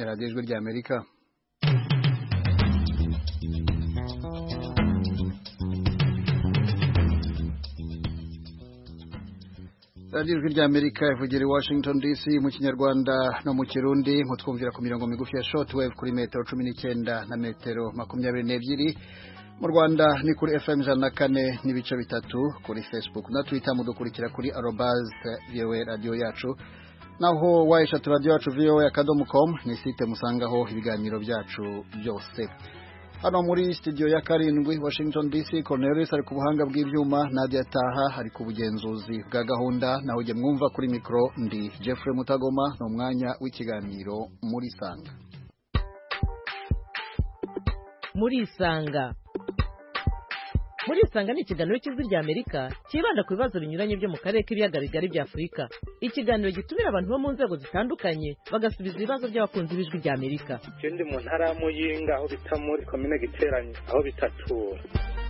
radiyo ijwi ry'Amerika. radiyo ijwi ry'Amerika ivugira i Washington DC mu Kinyarwanda no mu Kirundi, mutwumvira ku mirongo migufi ya shortwave kuri metero 19 na metero 22. Mu Rwanda ni kuri FM 104 n'ibice bitatu, kuri Facebook na Twitter mudukurikira kuri @VOA radio yacu, naho wayesha radio yacu voa.com ni site musangaho ibiganiro byacu byose. Hano muri studio ya karindwi Washington DC, Cornelius ari ku buhanga bw'ibyuma, Nadia Taha ari ku bugenzuzi bwa gahunda, naho je mwumva kuri micro ndi Jeffrey Mutagoma, no mwanya w'ikiganiro muri Sanga. Muri Sanga ni ikiganiro cy'Ijwi ry'Amerika kibanda ku bibazo binyuranye byo mu karere k'ibiyaga bigari bya Afurika. Ikiganiro gitumira abantu bo mu nzego zitandukanye bagasubiza ibibazo by'abakunzi b'Ijwi ry'Amerika. Ikindi mu ntara ya Muyinga aho bita muri komine Giteranye aho bitatura.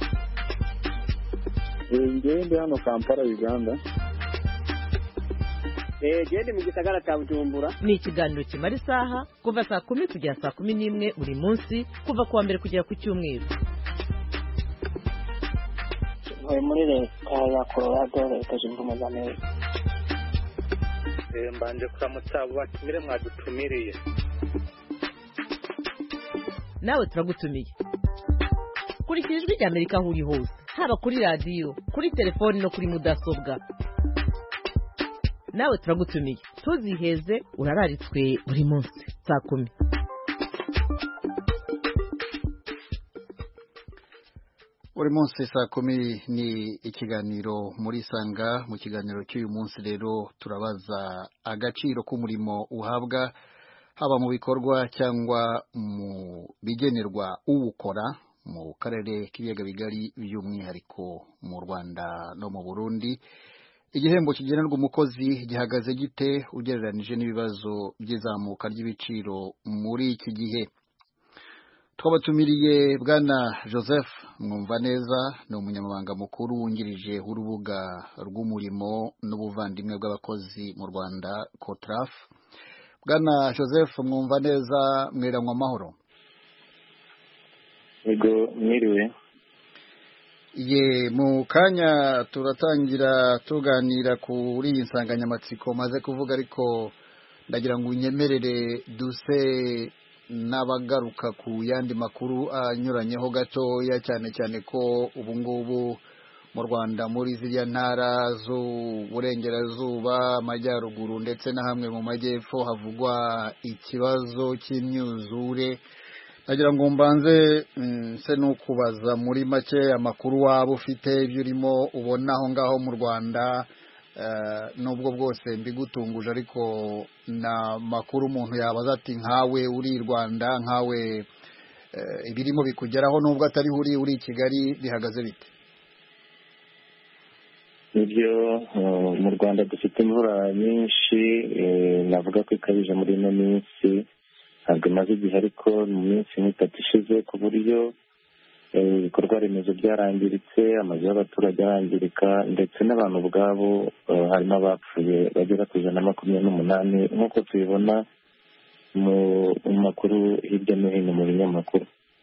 Ngende hano Kampala Uganda. Gende mu gisagara cya Bujumbura. Ni ikiganiro kimara isaha kuva saa 10 kugera saa 11 buri munsi, kuva kuwa mbere kugera ku cyumweru. Muri leta ya Colorado, leta zunze ubumwe za Amerika. Mbanje kuramutsa batumire mwadutumiriye. Nawe turagutumiye. Kurikira Ijwi ry'Amerika aho uri hose, haba kuri radio, kuri telefoni no kuri mudasobwa. Nawe turagutumiye. Tuziheze urararitswe buri munsi saa 10. Buri munsi saa 10 ni ikiganiro muri Sanga. Mu kiganiro cy'uyu munsi rero turabaza agaciro k'umurimo uhabwa, haba mu bikorwa cyangwa mu bigenerwa uwukora mu karere k'ibiyaga bigari, by'umwihariko mu Rwanda no mu Burundi. Igihembo kigenerwa umukozi gihagaze gite ugereranije n'ibibazo by'izamuka ry'ibiciro muri iki gihe? Twabatumiriye Bwana Joseph Mwumvaneza, ni umunyamabanga mukuru wungirije w'urubuga rw'umurimo n'ubuvandimwe bw'abakozi mu Rwanda Cotraf. Bwana Joseph Mwumvaneza, mwiranywa amahoro. Yego, mwiriwe. Mu kanya turatangira tuganira kuri iyi nsanganyamatsiko maze kuvuga, ariko ndagira ngo unyemerere duse n'abagaruka ku yandi makuru anyuranyeho gatoya, cyane cyane ko ubu ngubu mu Rwanda muri ziriya ntara z'uburengerazuba, amajyaruguru ndetse na hamwe mu majyepfo havugwa ikibazo cy'imyuzure. Nagira ngo mbanze se n'ukubaza muri make amakuru waba ufite, ibyo urimo ubona aho ngaho mu Rwanda, nubwo bwose mbigutunguje, ariko na makuru umuntu yabaza ati nkawe uri i Rwanda, nkawe ibirimo bikugeraho nubwo atari uri i Kigali, bihagaze bite? Nibyo, mu Rwanda dufite imvura nyinshi, navuga ko ikabije muri ino minsi, ntabwo imaze igihe, ariko mu minsi nk'itatu ishize, ku buryo ibikorwa remezo byarangiritse, amazu y'abaturage arangirika, ndetse n'abantu ubwabo harimo abapfuye bagera ku 128 nk'uko tubibona mu makuru hirya no hino mu binyamakuru.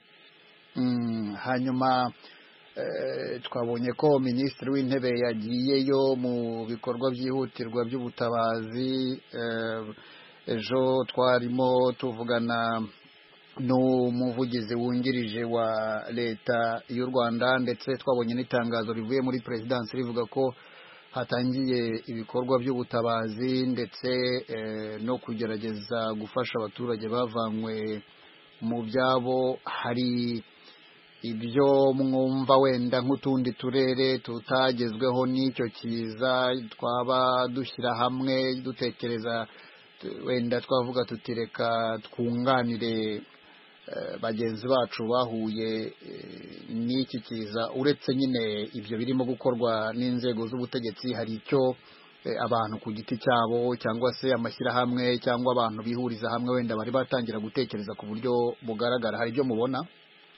Hanyuma twabonye ko Minisitiri w'Intebe yagiyeyo mu bikorwa byihutirwa by'ubutabazi. Ejo twarimo tuvugana n'umuvugizi wungirije wa leta y'u Rwanda, ndetse twabonye n'itangazo rivuye muri Perezidansi rivuga ko hatangiye ibikorwa by'ubutabazi ndetse no kugerageza gufasha abaturage bavanywe mu byabo. Hari ibyo mwumva wenda nk'utundi turere tutagezweho n'icyo kiza twaba dushyira hamwe dutekereza, wenda twavuga tutireka twunganire bagenzi bacu bahuye n'iki kiza? Uretse nyine ibyo birimo gukorwa n'inzego z'ubutegetsi, hari icyo abantu ku giti cyabo cyangwa se amashyirahamwe cyangwa abantu bihuriza hamwe wenda bari batangira gutekereza ku buryo bugaragara? Hari ibyo mubona?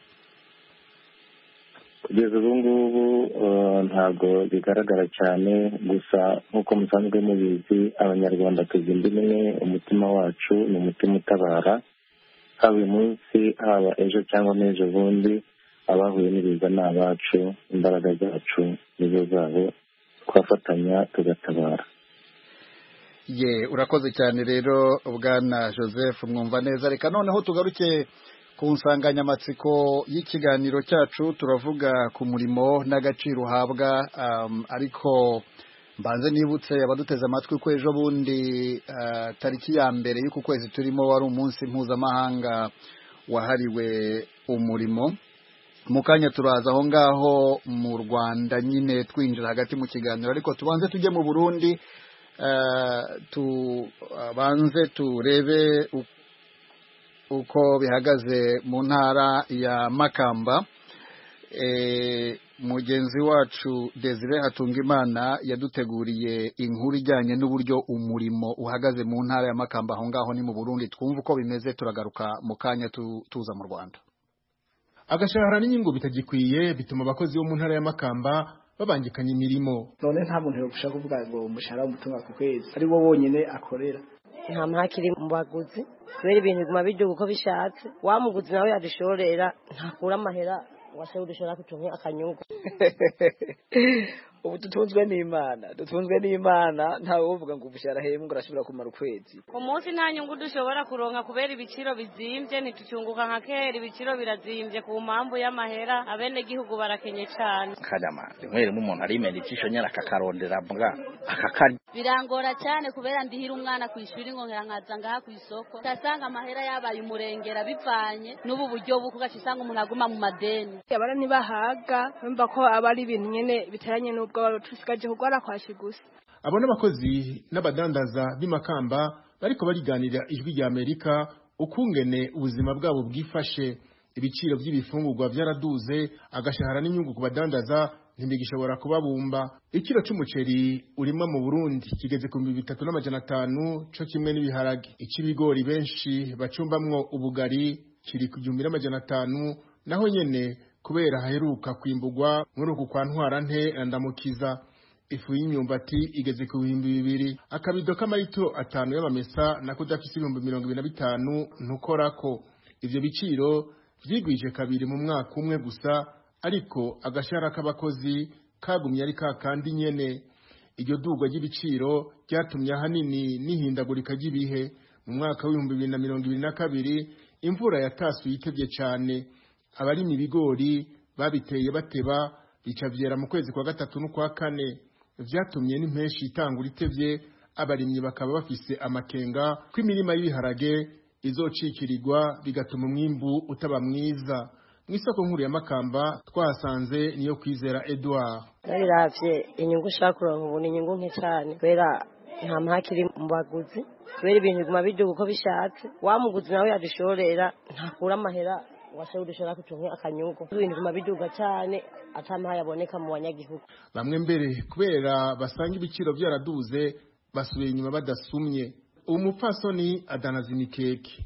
Kugeza ubu ngubu ntabwo bigaragara cyane, gusa nk'uko musanzwe mubizi, abanyarwanda tuzi imwe, umutima wacu ni umutima utabara. haba uyu munsi haba ejo cyangwa n'ejo bundi abahuye n'ibiza ni abacu, imbaraga zacu nizo zabo, twafatanya tugatabara. Urakoze cyane rero bwana Joseph mwumva neza. Reka noneho tugaruke ku nsanganyamatsiko y'ikiganiro cyacu, turavuga ku murimo n'agaciro uhabwa, ariko mbanze nibutse abaduteze amatwi ko ejo bundi tariki ya mbere y'uku kwezi turimo wari umunsi mpuzamahanga wahariwe umurimo. Mu kanya turaza aho ngaho mu Rwanda nyine twinjira hagati mu kiganiro, ariko tubanze tujye mu Burundi, tubanze turebe uko bihagaze mu ntara ya Makamba. Mugenzi wacu Desire Hatungimana yaduteguriye inkuru ijyanye n'uburyo umurimo uhagaze mu ntara ya Makamba aho ngaho ni mu Burundi. Twumva uko bimeze, turagaruka mu kanya tuza mu Rwanda. Agashahara n'inyungu bitagikwiye bituma abakozi bo mu ntara ya Makamba babangikanye imirimo. None nta muntu yogushaka kuvuga ngo umushahara w'umutunga ku kwezi ari wo wonyine akorera. Nta mpakiri mu baguzi kubera ibintu biguma biduga uko bishatse, wa muguzi nawe yadushorera ntakura amahera wase udushora kutunye akanyungu. Ubu dutunzwe n'Imana ntawe uvuga ngo umushahara hemu ngo arashobora kumara ukwezi. Umunsi nta nyungu dushobora kuronka kubera ibiciro bizimvye, ntitucyunguka nka kera, ibiciro birazimvye ku mpamvu y'amahera, abene gihugu barakenye cyane. Kanyama rimwe umuntu arimena icisho nyara akakarondera mbwa akakari. Birangora cyane kubera ndihira umwana ku ishuri ngo nkaza ngaha ku isoko, tasanga amahera yabaye umurengera bivanye n'ubu buryo buko gacisanga umuntu aguma mu madeni. Abara nibahaga bumva ko abari ibintu nyene biteranye n'ubwo barutusigaje kugwara kwashi gusa. Abo n'abakozi n'abadandaza b'imakamba bariko bariganira ijwi rya Amerika ukungene ubuzima bwabo bwifashe. Ibiciro by'ibifungurwa byaraduze, agashahara n'inyungu ku badandaza ntibigishobora kubabumba. Ikiro c'umuceri urimwa mu Burundi kigeze ku 3500 cyo kimwe n'ibiharage. Ikibigori benshi bacumbamwo ubugari kiri ku 1500, naho nyene kubera haheruka kwimbugwa muri uku kwa ntwarante Ndamukiza. Ifu y'imyumbati igeze ku 2000, akabido k'amarito 5 y'amamesa nako dafise 2025 ntukorako. Ivyo biciro vyigwije kabiri mu mwaka umwe gusa, ariko agashara k'abakozi kagumye ari kandi nyene. Iryo dugwa ry'ibiciro ryatumye ahanini n'ihindagurika ry'ibihe. Mu mwaka wa 2022 imvura yatasuye itevye cyane, abari mu bigori babiteye bateba bicavyera mu kwezi kwa gatatu no kwa kane, vyatumye n'impeshi itangura itevye. Abarimyi bakaba bafise amakenga ko imirima y'ibiharage izocikirirwa bigatuma umwimbu utaba mwiza. Mwisoko nkuru ya Makamba twahasanze niyo Kwizera Edouard. Nabiravye inyungu shakuronka ubu ni inyungu nke cyane kubera nta mpakiri mu baguzi kubera ibintu biguma biduga uko bishatse, wa muguzi nawe yadushorera ntakura amahera wase udushora kutunye akanyungu. Ibintu biguma biduga cyane atamaha yaboneka mu banyagihugu. Bamwe mbere kubera basanga ibiciro byaraduze basubiye inyuma badasumye. Umupfasoni adanaza imikeke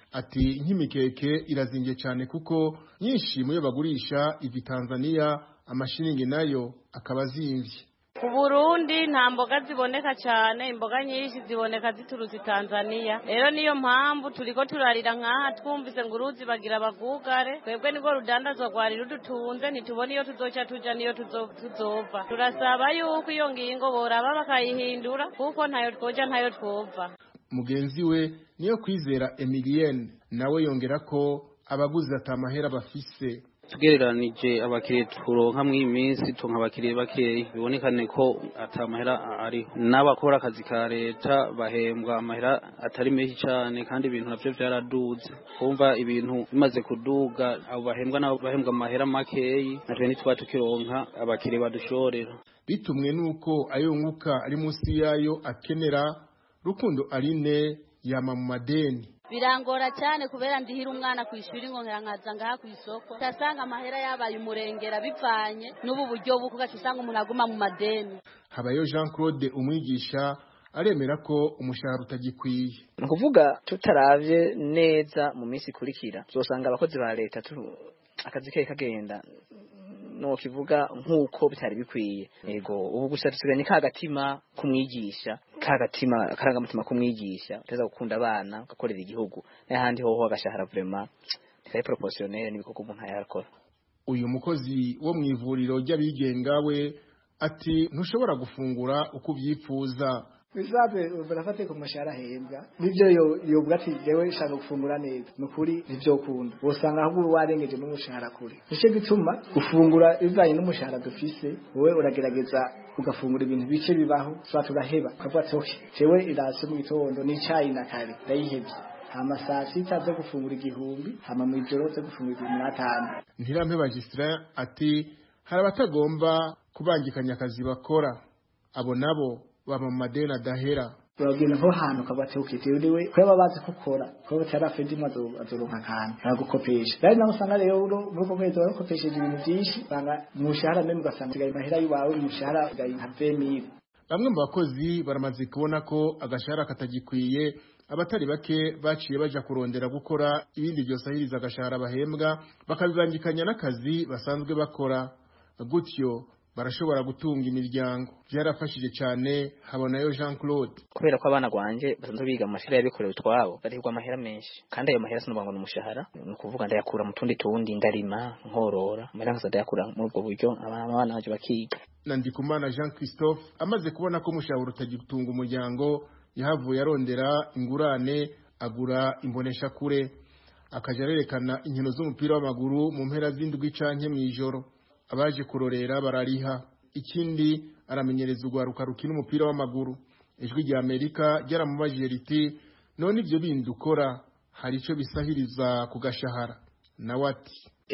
ati nk'imikeke irazinge cyane kuko nyinshi muyo bagurisha ivi Tanzania, amashiringi nayo akaba zimvye. Ku Burundi nta mboga ziboneka cyane, imboga nyinshi ziboneka ziturutse Tanzania. Rero niyo mpamvu turiko turarira nkaha twumvise ngo uruzi bagira abagugare, twebwe niko rudandazwa rwari rudutunze, ntitubona iyo tuzoca tuja niyo tuzova. Turasaba yuko iyo ngingo boraba bakayihindura kuko ntayo twoja ntayo twova. Mugenzi we niyo Kwizera Emilienne nawe yongera ko abaguzi atamahera bafise. Tugereranije abakiriye turonka mu iminsi tonka abakiriye bakeyi, bibonekane ko atamahera ari. N'abakora akazi ka leta bahembwa amahera atari menshi cyane kandi ibintu navyo byaraduze. Kumva ibintu bimaze kuduga, abo bahembwa nabo bahembwa amahera makeyi, natwe nitwa tukironka abakiriye badushorera. Bitumwe nuko ayo nkuka ari munsi yayo akenera. Rukundo Aline yama mu madeni. Birangora cyane kubera ndihira umwana ku ishuri ngo nkaza ngaha ku isoko, tasanga amahera yabaye umurengera bivanye n'ubu buryo buko gacisanga umuntu aguma mu madeni. Habayo Jean Claude umwigisha aremera ko umushahara utagikwiye. Nukuvuga tutaravye neza mu minsi kurikira uzosanga abakozi ba leta akazi ke kagenda no kivuga nkuko bitari bikwiye. Yego ubu gusa dusiganye ka gatima kumwigisha kagatima akarangamutima kumwigisha uteza gukunda abana ugakorera igihugu n'ahandi hoho agashahara vraiment c'est proportionnel n'ibikoko umuntu yakora. Uyu mukozi wo mu ivuriro ry'abigenga we ati ntushobora gufungura uko ubyifuza. Bizabe barafate ku mashara hembwa nivyo yobwa ati jewe shaka gufungura neza nukuri nivyo kunda usanga ahubwo warengeje n'umushahara kure nico gituma gufungura bivanye n'umushahara dufise wowe uragerageza ugafungura ibintu bice bibaho swa turaheba kavuga ati okay jewe irase mu gitondo n'icayi na kare ndayihebye hama saa sita zo gufungura igihumbi hama mu ijoro zo gufungura 15. Ntirampe Magistrat ati hari abatagomba kubangikanya akazi bakora abo nabo baba mu madeni adahera. Uragenda nko hantu kabate ukitewe we kweba bazi gukora ko batarafedi mazo azoronka kandi aragukopesha rero naho usanga rero muri ko kwezi barakopesheje ibintu byinshi banga mushahara meme ugasanga igaye mahera yiwawe mushahara igaye nka 20,000. Bamwe mu bakozi baramaze kubona ko agashahara katagikwiye abatari bake baciye baja kurondera gukora ibindi byosahiriza agashahara bahembwa bakabibangikanya n'akazi basanzwe bakora gutyo barashobora gutunga imiryango. Byarafashije cyane Habonayo Jean Claude kubera ko abana gwanje basanzwe biga mu mashuri yabikorera utwabo barihwa amahera menshi kandi ayo mahera sinubanga n'umushahara ni kuvuga ndayakura mu tundi ndarima nkorora amahera ndayakura muri ubwo buryo abana baje bakiga. Nandikumana Jean Christophe amaze kubona ko umushahara utagitunga umuryango yahavuye arondera ingurane agura imbonesha kure akaja arerekana inkino z'umupira w'amaguru mu mpera z'indwi canke mw'ijoro abaje kurorera barariha. Ikindi aramenyereza ugwaruka rukina umupira w'amaguru. Ijwi rya Amerika ryaramubajije riti none ibyo bindi ukora hari ico bisahiriza ku gashahara nawe ati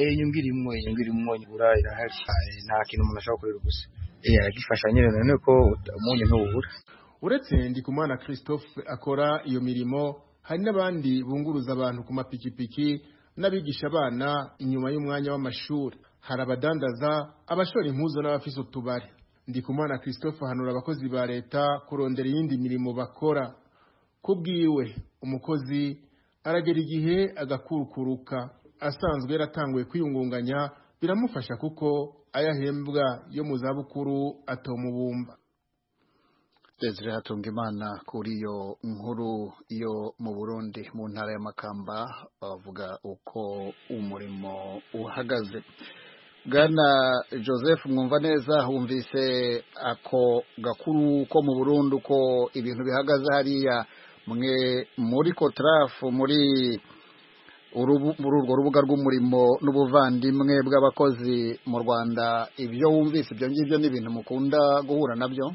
inyungirimwo ibura irahari nta kintu umuntu ashobora kurera gusa aragifasha nyine none ko umunyu ntubura. Uretse Ndikumana Christophe akora iyo mirimo hari n'abandi bunguruza abantu ku mapikipiki n'abigisha abana inyuma y'umwanya w'amashuri. Hari abadandaza abashora impuzo n'abafise utubari. Ndikumana Christophe ahanura abakozi ba leta kurondera iyindi mirimo bakora. Kubwiwe umukozi aragera igihe agakurukuruka asanzwe yaratanguye kwiyungunganya biramufasha kuko ayahembwa yo mu zabukuru atomubumba. Desire Hatungimana kuri iyo nkuru yo mu Burundi mu ntara ya Makamba bavuga uko umurimo uhagaze. Bwana Joseph mwumva neza humvise ako gakuru ko mu Burundi ko ibintu bihagaze hariya mwe muri Cotraf muri urwo rubuga rw'umurimo n'ubuvandimwe bw'abakozi mu Rwanda ibyo wumvise ibyo ngibyo ni ibintu mukunda guhura nabyo?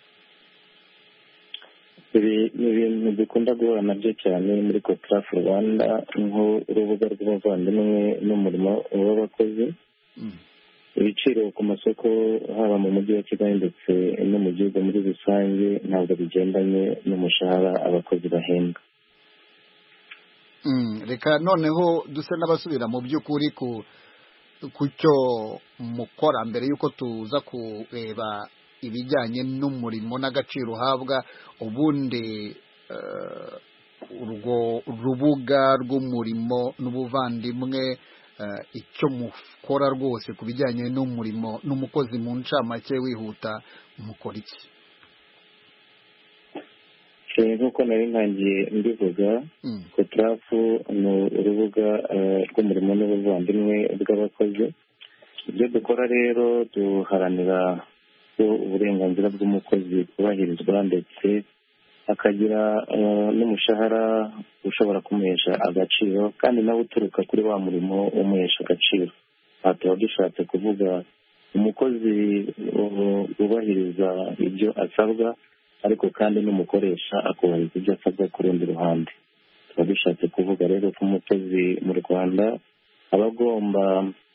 ibintu dukunda guhura nabyo cyane muri Cotraf Rwanda nk'urubuga rw'ubuvandimwe n'umurimo w'abakozi. Ibiciro ku masoko haba mu mujyi wa Kigali ndetse no mu gihugu muri rusange ntabwo bigendanye n'umushahara abakozi bahembwa. Reka noneho duse n'abasubira mu by'ukuri ku cyo mukora mbere y'uko tuza kureba ibijyanye n'umurimo n'agaciro uhabwa. Ubundi urwo rubuga rw'umurimo n'ubuvandimwe icyo mukora rwose ku bijyanye n'umurimo n'umukozi mu ncamake wihuta mukora iki? Nk'uko nari ntangiye mbivuga Cotraf ni urubuga rw'umurimo n'ubuvandimwe bw'abakozi. Ibyo dukora rero duharanira ko uburenganzira bw'umukozi bwubahirizwa ndetse akagira n'umushahara ushobora kumuhesha agaciro kandi nawe uturuka kuri wa murimo umuhesha agaciro. Aha tuba dushatse kuvuga umukozi wubahiriza ibyo asabwa ariko kandi n'umukoresha akubahiriza ibyo asabwa ku rundi ruhande. Tuba dushatse kuvuga rero ko umukozi mu Rwanda aba agomba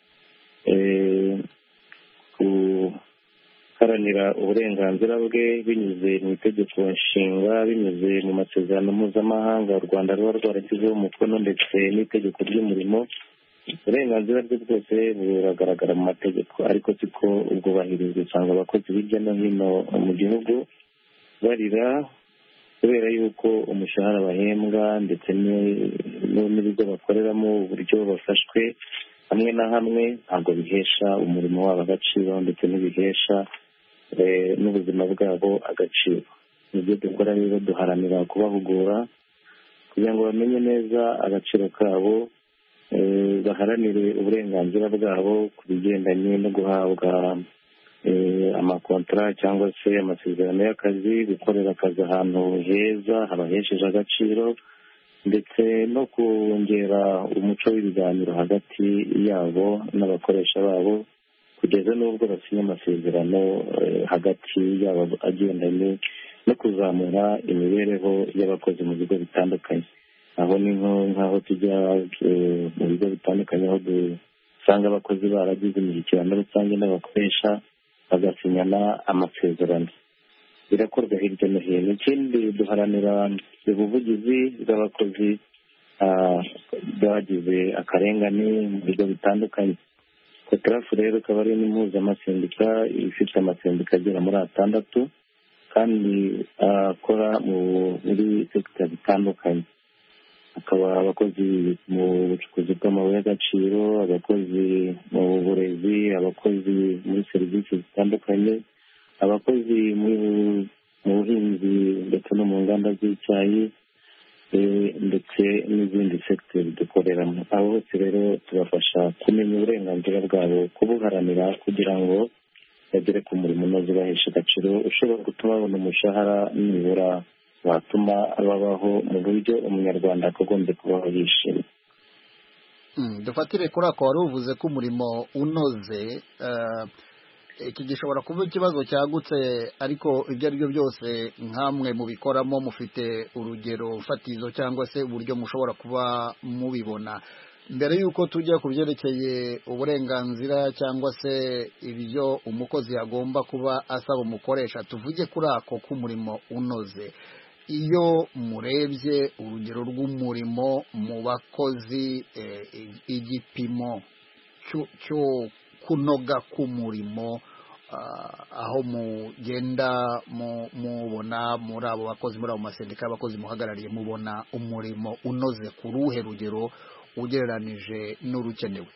guharanira uburenganzira bwe binyuze mu itegeko nshinga, binyuze mu masezerano mpuzamahanga u Rwanda ruba rwarashyizeho umukono ndetse n'itegeko ry'umurimo. Uburenganzira bwe bwose buragaragara mu mategeko ariko siko ubwubahirizwa. Usanga abakozi hirya no hino mu gihugu barira kubera yuko umushahara bahembwa ndetse n'ibigo bakoreramo uburyo bafashwe hamwe na hamwe ntabwo bihesha umurimo wabo agaciro ndetse n'ibihesha n'ubuzima bwabo agaciro. ibyo dukora rero duharanira kubahugura kugira ngo bamenye neza agaciro kabo, baharanire uburenganzira bwabo ku bigendanye no guhabwa amakontara cyangwa se amasezerano y'akazi, gukorera akazi ahantu heza habahesheje agaciro, ndetse no kongera umuco w'ibiganiro hagati yabo n'abakoresha babo kugeza n'ubwo basinya amasezerano hagati yabo agendanye no kuzamura imibereho y'abakozi mu bigo bitandukanye. Aho ni nk'aho tujya mu bigo bitandukanye aho dusanga abakozi baragize imishyikirano rusange n'abakoresha bagasinyana amasezerano. Birakorwa hirya no hino. Ikindi duharanira ubuvugizi bw'abakozi bagize akarengane mu bigo bitandukanye. Kotarafu rero ikaba ari n'impuzamasendika ifite amasendika agera muri 6 kandi akora muri sekita zitandukanye. Hakaba abakozi mu bucukuzi bw'amabuye y'agaciro, abakozi mu burezi, abakozi muri serivisi zitandukanye, abakozi mu buhinzi ndetse no mu nganda z'icyayi, ndetse n'izindi sekiteri dukoreramo. Abo bose rero tubafasha kumenya uburenganzira bwabo, kubuharanira kugira ngo bagere ku murimo unoze bahesha agaciro ushobora gutuma babona umushahara nibura watuma babaho mu buryo umunyarwanda akagombye kubaho yishimye. Dufatire kuri ako wari uvuze ko umurimo unoze, iki gishobora kuba ikibazo cyagutse, ariko ibyo ari byo byose nk'amwe mubikoramo mufite urugero fatizo cyangwa se uburyo mushobora kuba mubibona. Mbere y'uko tujya ku byerekeye uburenganzira cyangwa se ibyo umukozi agomba kuba asaba umukoresha, tuvuge kuri ako k'umurimo unoze. Iyo murebye urugero rw'umurimo mu bakozi, igipimo cyo kunoga k'umurimo, aho mugenda mubona muri abo bakozi, muri abo masendika y'abakozi muhagarariye, mubona umurimo unoze ku ruhe rugero ugereranije n'urukenewe?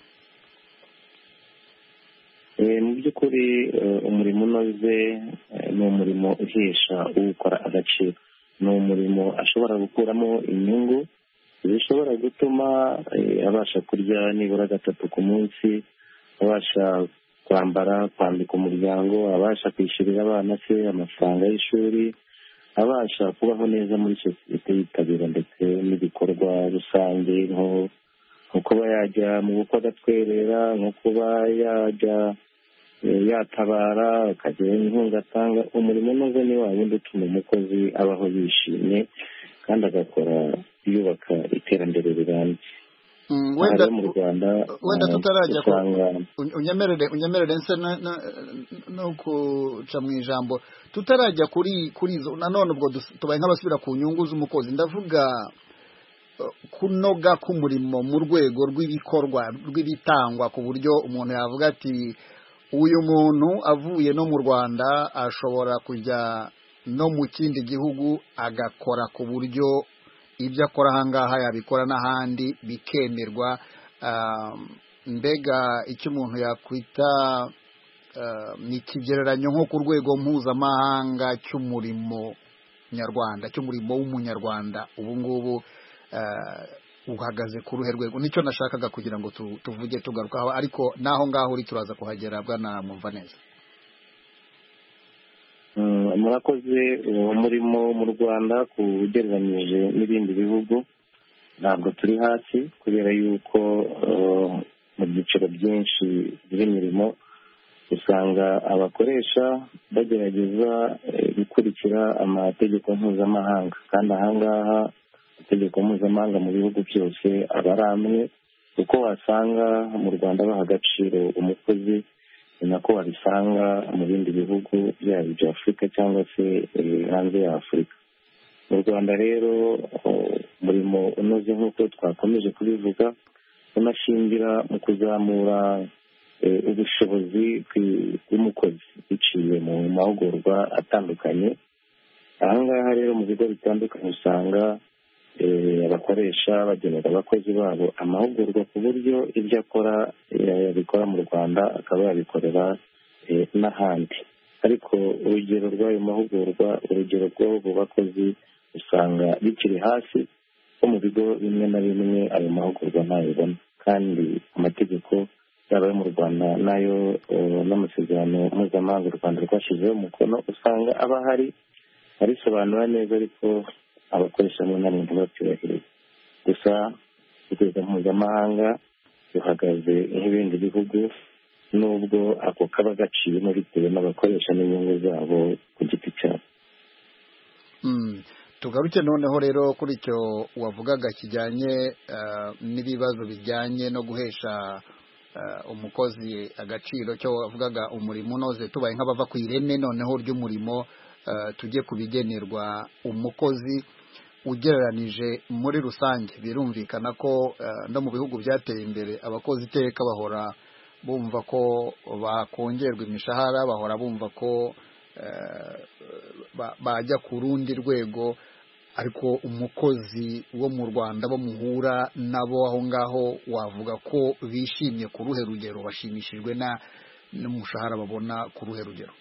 Mu by'ukuri umurimo unoze ni umurimo uhesha uwukora agaciro. Ni umurimo ashobora gukuramo inyungu zishobora gutuma abasha kurya nibura 3 ku munsi, abasha kwambara, kwambika umuryango, abasha kwishyurira abana se amafaranga y'ishuri, abasha kubaho neza muri sosiyete yitabira ndetse n'ibikorwa rusange, nko kuba yajya mu bukwe agatwerera, nko kuba yajya yatabara, akagira inkunga atanga. Umurimo unoze ni wa wundi utuma umukozi abaho yishimye kandi agakora yubaka iterambere rirambye. Wenda tutarajya unyemerere nse no kuca mu ijambo, tutarajya kuri izo nanone, ubwo tubaye nk'abasubira ku nyungu z'umukozi. Ndavuga kunoga k'umurimo mu rwego rw'ibikorwa rw'ibitangwa, ku buryo umuntu yavuga ati uyu muntu avuye no mu Rwanda ashobora kujya no mu kindi gihugu agakora, ku buryo ibyo akora ahangaha yabikora n'ahandi bikemerwa. Mbega icyo umuntu yakwita ni ikigereranyo nko ku rwego mpuzamahanga cy'umurimo nyarwanda, cy'umurimo w'umunyarwanda ubu ngubu uhagaze ku ruhe rwego? Nicyo nashakaga kugira ngo tuvuge tugarukaho, ariko naho ngaho uri turaza kuhagera. Bwana Mumvaneza. Murakoze. Umurimo mu Rwanda ugereranyije n'ibindi bihugu ntabwo turi hasi, kubera yuko mu byiciro byinshi by'imirimo usanga abakoresha bagerageza gukurikira amategeko mpuzamahanga, kandi ahangaha amategeko mpuzamahanga mu bihugu byose aba ari amwe. Uko wasanga mu Rwanda baha agaciro umukozi, ni nako wabisanga mu bindi bihugu byaba ibya Afurika cyangwa se hanze ya Afurika. Mu Rwanda rero umurimo unoze nk'uko twakomeje kubivuga unashingira mu kuzamura ubushobozi bw'umukozi biciye mu mahugurwa atandukanye. Ahangaha rero mu bigo bitandukanye usanga abakoresha bagenera abakozi babo amahugurwa ku buryo ibyo akora yabikora mu Rwanda akaba yabikorera n'ahandi. Ariko urugero rw'ayo mahugurwa urugero rw'abo bakozi usanga bikiri hasi ko mu bigo bimwe na bimwe ayo mahugurwa ntayibona kandi amategeko yaba ayo mu Rwanda n'ayo n'amasezerano mpuzamahanga u Rwanda rwashyizeho umukono usanga aba arisobanura neza ariko abakoresha mu nama ntibabyubahirize gusa urwego mpuzamahanga ruhagaze nk'ibindi bihugu nubwo ako kaba gaciyemo bitewe n'abakoresha n'inyungu zabo ku giti cyabo. Tugaruke noneho rero kuri icyo wavugaga kijyanye n'ibibazo bijyanye no guhesha umukozi agaciro cyo wavugaga umurimo unoze tubaye nk'abava ku ireme noneho ry'umurimo tujye kubigenerwa umukozi ugereranije muri rusange. Birumvikana ko no mu bihugu byateye imbere abakozi iteka bahora bumva ko bakongerwa imishahara, bahora bumva ko bajya ku rundi rwego, ariko umukozi wo mu Rwanda bo muhura nabo aho ngaho wavuga ko bishimye ku ruhe rugero, bashimishijwe n'umushahara babona ku ruhe rugero?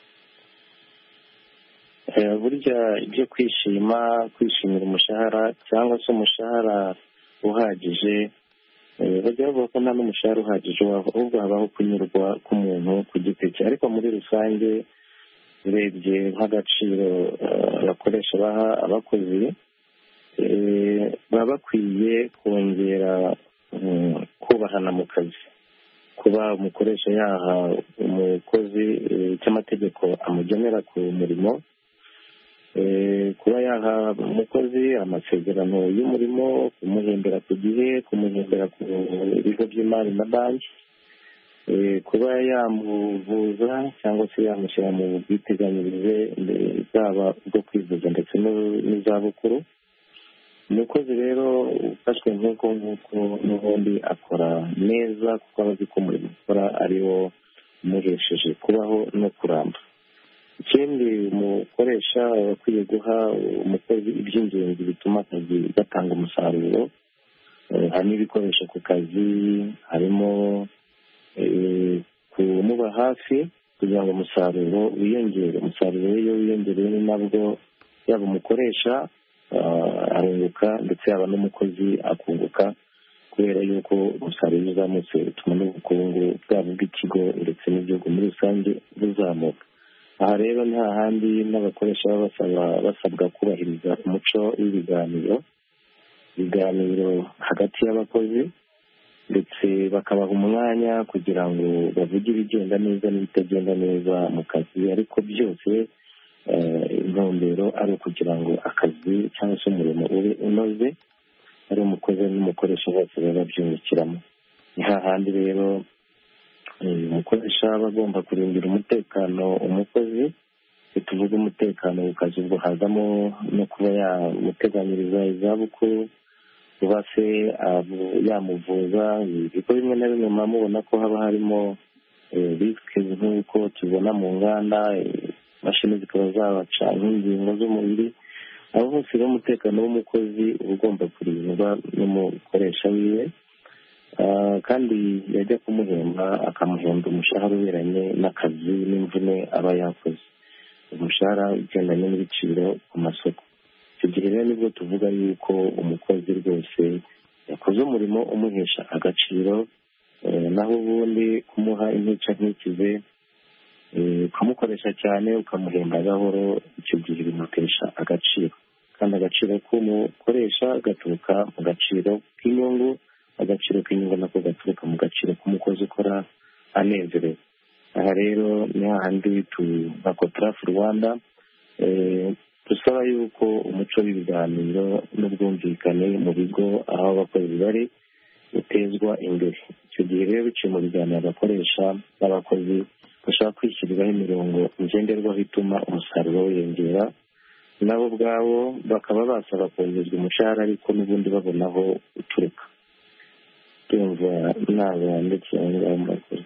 Burya ibyo kwishimira umushahara cyangwa se umushahara uhagije, bajya bavuga ko nta n'umushahara uhagije ahubwo habaho kunyurwa k'umuntu ku giti cye, ariko muri rusange urebye nk'agaciro abakoresha baha abakozi baba bakwiye kongera kubahana mu kazi. Kuba umukoresha yaha umukozi cy'amategeko amugenera ku murimo, kuba yaha umukozi amasezerano y'umurimo, kumuhembera ku gihe, kumuhembera ku bigo by'imari na banki, kuba yamuvuza cyangwa se yamushyira mu bwiteganyirize bwaba bwo kwivuza ndetse n'izabukuru. Umukozi rero ufashwe nk'uko n'ubundi akora neza kuko aba azi ko umurimo akora ariwo umuhesheje kubaho no kuramba. Ikindi umukoresha akwiye guha umukozi iby'ingenzi bituma akazi gatanga umusaruro, harimo ibikoresho ku kazi, harimo kumuba hafi kugira ngo umusaruro wiyongere. Umusaruro iyo wiyongereye ni nabwo yaba umukoresha arunguka ndetse yaba n'umukozi akunguka, kubera yuko umusaruro uzamutse bituma n'ubukungu bwabo bw'ikigo ndetse n'igihugu muri rusange buzamuka. Aha rero ni hahandi n'abakoresha baba basabwa kubahiriza umuco w'ibiganiro hagati y'abakozi, ndetse bakabaha umwanya kugira ngo bavuge ibigenda neza n'ibitagenda neza mu kazi, ariko byose intumbero ari ukugira ngo akazi cyangwa se umurimo ube unoze, ari umukozi n'umukoresha bose baba babyungukiramo. Ni hahandi rero umukoresha aba agomba kurindira umutekano umukozi. Tuvuga umutekano ku kazi ubwo hazamo no kuba yamuteganyiriza izabukuru, kuba se yamuvuza. Ibigo bimwe na bimwe muba mubona ko haba harimo risike nk'uko tubona mu nganda, imashini zikaba zabaca nk'ingingo z'umubiri. Aho hose rero umutekano w'umukozi uba ugomba kurindwa n'umukoresha wiwe, kandi yajya kumuhemba akamuhemba umushahara uberanye n'akazi n'imvune aba yakoze, umushahara ugendanye n'ibiciro ku masoko. Icyo gihe rero nibwo tuvuga yuko umukozi rwose yakoze umurimo umuhesha agaciro, naho ubundi kumuha intica ntikize, ukamukoresha cyane ukamuhemba gahoro, icyo gihe bimutesha agaciro. Kandi agaciro k'umukoresha gaturuka mu gaciro k'inyungu, agaciro k'inyungu nako gaturuka mu gaciro k'umukozi ukora anezerewe. Aha rero ni hahandi nka Cotrafe Rwanda dusaba yuko umuco w'ibiganiro n'ubwumvikane mu bigo aho abakozi bari utezwa imbere. Icyo gihe rero biciye mu biganiro abakoresha n'abakozi bashobora kwishyiriraho imirongo ngenderwaho ituma umusaruro wiyongera, nabo ubwabo bakaba basaba kongerwa umushahara ariko n'ubundi babona aho uturuka. Tumva naba ndetse n'aho murakoze.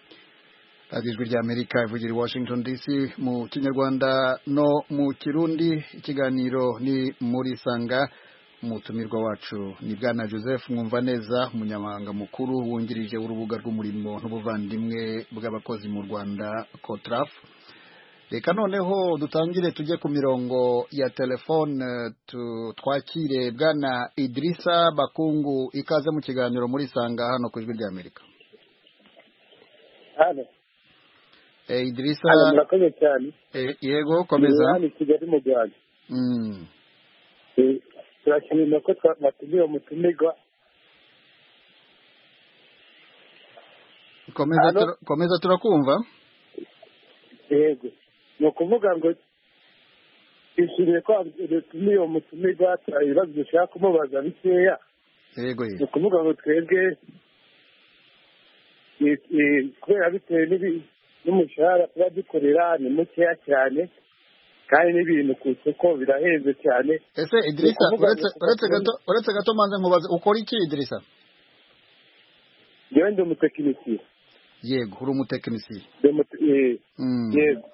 Ijwi ry'Amerika ivugira i Washington DC mu Kinyarwanda no mu Kirundi. Ikiganiro ni muri Sanga. Umutumirwa wacu ni Bwana Joseph Mwumvaneza, umunyamabanga mukuru wungirije w'urubuga rw'umurimo n'ubuvandimwe bw'abakozi mu Rwanda Cotrafe. reka noneho dutangire tujye ku mirongo ya telefone twakire bwana Idrissa Bakungu, ikaze mu kiganiro muri Sanga hano ku Ijwi ry'Amerika. Hano Idrissa, murakoze cyane. Yego, komeza. Hano Kigali mu Rwanda. Turashimira ko twatumiye umutumirwa. Komeza turakumva. Yego, ni ukuvuga ngo twishimiye ko dutumiye umutumirwa, ibibazo dushaka kumubaza bikeya. Yego, ni ukuvuga ngo twebwe kubera bitewe n'umushahara tuba dukorera ni mukeya cyane kandi n'ibintu ku isoko birahenze cyane. Ese Idrissa, uretse gato manze nkubaze, ukora iki Idrissa? Yewe ndi umutekinisiye. Yego, uri umutekinisiye. Yego.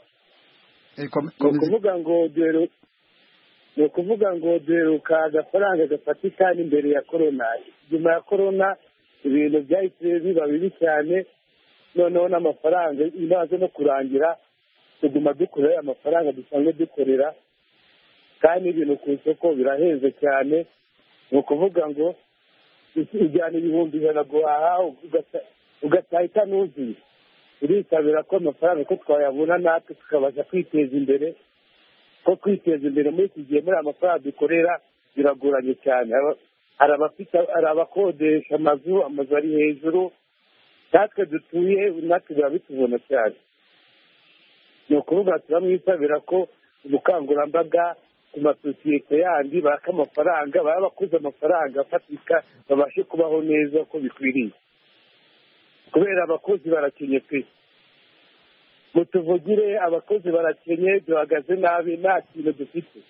Ni ukuvuga ngo duheruka agafaranga gafatika n'imbere ya korona. Nyuma ya korona ibintu byahise biba bibi cyane, noneho n'amafaranga imaze no kurangira tuguma dukorera amafaranga dusanzwe dukorera kandi ibintu ku isoko birahenze cyane. Ni ukuvuga ngo ujyana ibihumbi ijana guhaha ugahita nuzuye. Turisabira ko amafaranga ko twayabona natwe tukabasha kwiteza imbere, ko kwiteza imbere muri iki gihe muri amafaranga dukorera biragoranye cyane. Hari abakodesha amazu ari hejuru, natwe dutuye natwe biba bitubona cyane. Ni ukuvuga turamwisabira ko ubukangurambaga ku masosiyete yandi baka amafaranga, baba bakuze amafaranga afatika babashe kubaho neza uko bikwiriye, kubera abakozi barakenye pe. Mutuvugire, abakozi barakenye, duhagaze nabi, nta kintu dufite.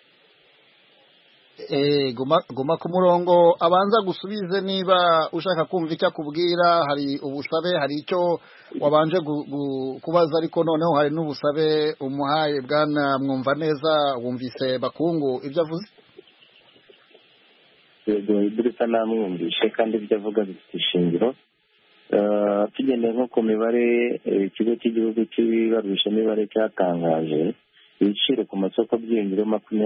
Guma ku murongo abanza gusubize niba ushaka kumva icyo akubwira. Hari ubusabe, hari icyo wabanje kubaza, ariko noneho hari n'ubusabe umuhaye. Bwana Mwumva neza, wumvise Bakungu ibyo avuze? Yego, Idrissa namwumvishe kandi ibyo avuga bifite ishingiro. Tugendeye nko ku mibare ikigo cy'igihugu cy'ibarurishamibare cyatangaje, ibiciro ku masoko byiyongereho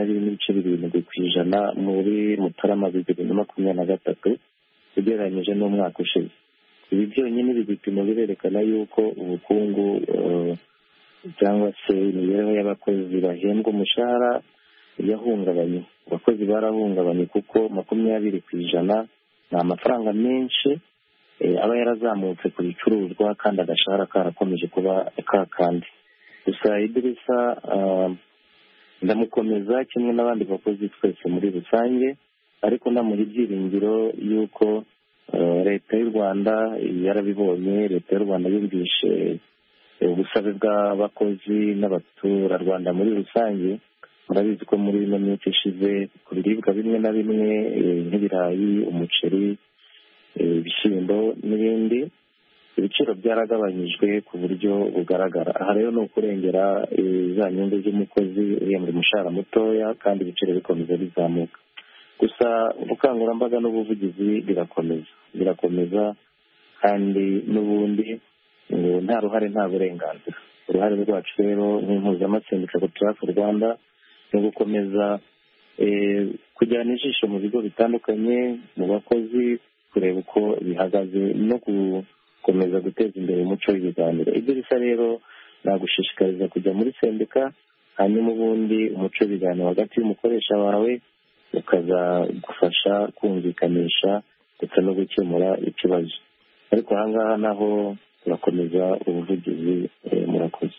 20.7% muri Mutarama 2023 ugereranyije n'umwaka ushize. Ibi byonyine ibipimo birerekana yuko ubukungu cyangwa se imibereho y'abakozi bahembwa umushahara yahungabanye. Abakozi barahungabanye kuko 20% ni amafaranga menshi aba yarazamutse ku bicuruzwa kandi agashahara karakomeje kuba kakandi. Gusa Idrissa ndamukomeza kimwe n'abandi bakozi twese muri rusange, ariko namuha ibyiringiro yuko leta y'u Rwanda yarabibonye. Leta y'u Rwanda yumvishe ubusabe bw'abakozi n'abaturarwanda muri rusange. Murabizi ko muri ino minsi ishize ku biribwa bimwe na bimwe nk'ibirayi, umuceri, ibishyimbo n'ibindi, ibiciro byaragabanyijwe ku buryo bugaragara. Aha rero ni ukurengera za nyungu z'umukozi uhembwa umushahara mutoya kandi ibiciro bikomeza bizamuka. Gusa ubukangurambaga n'ubuvugizi birakomeza kandi n'ubundi ngo nta ruhare nta burenganzira. Uruhare rwacu rero nk'impuzamasendika Cotrafe Rwanda ni ugukomeza kujyana ijisho mu bigo bitandukanye, mu bakozi, kureba uko bihagaze no gukomeza guteza imbere umuco w'ibiganiro. Idrissa rero nagushishikariza kujya muri sendika, hanyuma ubundi umuco w'ibiganiro hagati y'umukoresha wawe ukazagufasha kumvikanisha ndetse no gukemura ikibazo. Ariko aha ngaha naho turakomeza ubuvugizi. Murakoze.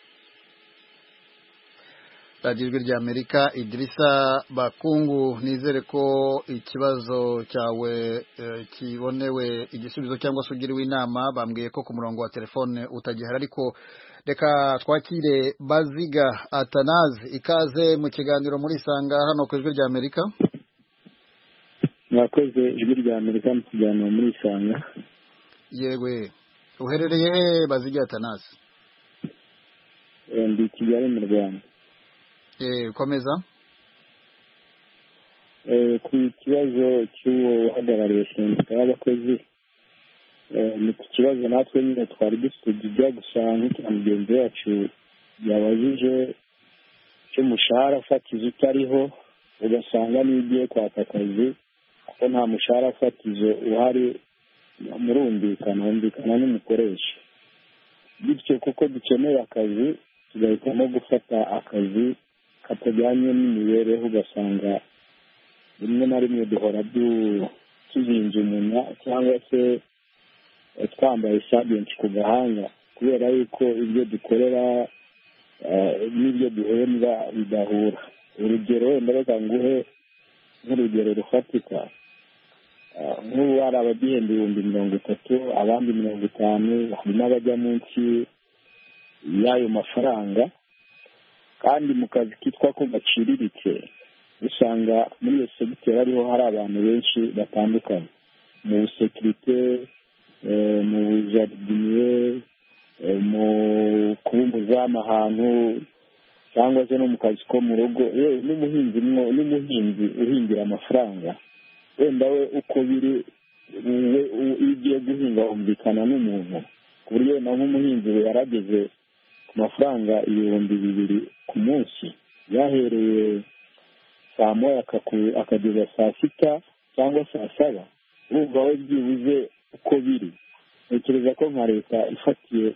Radio Ijwi ry'Amerika. Idrissa Bakungu, nizere ko ikibazo cyawe kibonewe igisubizo cyangwa se ugiriwe inama. Bambwiye ko ku murongo wa telefone utagihari, ariko reka twakire Baziga Atanazi, ikaze mu kiganiro muri Sanga hano ku Ijwi ry'Amerika. Mwakoze Ijwi ry'Amerika mu kiganiro muri Sanga. Yewe, uherereye he Baziga Atanazi? Ndi Kigali mu Rwanda. Komeza. Ku kibazo cy'uhagarariye sendika y'abakozi, ni ku kibazo natwe nyine twari dufite bijya gusa nk'icya mugenzi wacu yabajije cy'umushahara fatizo utariho ugasanga niyo ugiye kwaka akazi kuko nta mushahara fatizo uhari humvikana n'umukoresha, bityo kuko dukeneye akazi tugahitamo gufata akazi katajyanye n'imibereho, ugasanga rimwe na rimwe duhora tuzinze umunwa cyangwa se twambaye sabenti ku gahanga kubera yuko ibyo dukorera n'ibyo duhembwa bidahura. Urugero wenda reka nguhe nk'urugero rufatika, nk'ubu hari abagihemba 30,000 abandi 50,000, hari n'abajya munsi y'ayo mafaranga, kandi mu kazi kitwa ko gaciriritse usanga muri iyo segiteri ariho hari abantu benshi batandukanye, mu sekirite, mu bujardiniye, mu kubumbuza ahantu, cyangwa se no mu kazi ko mu rugo, n'umuhinzi uhingira amafaranga. Wenda we uko biri iyo ugiye guhinga humvikana n'umuntu, ku buryo na nk'umuhinzi we yarageze ku mafaranga 2,000 ku munsi, yahereye saa moya akageza saa sita cyangwa saa saba. Urumva we byibuze uko biri. Ntekereza ko nka leta ifatiye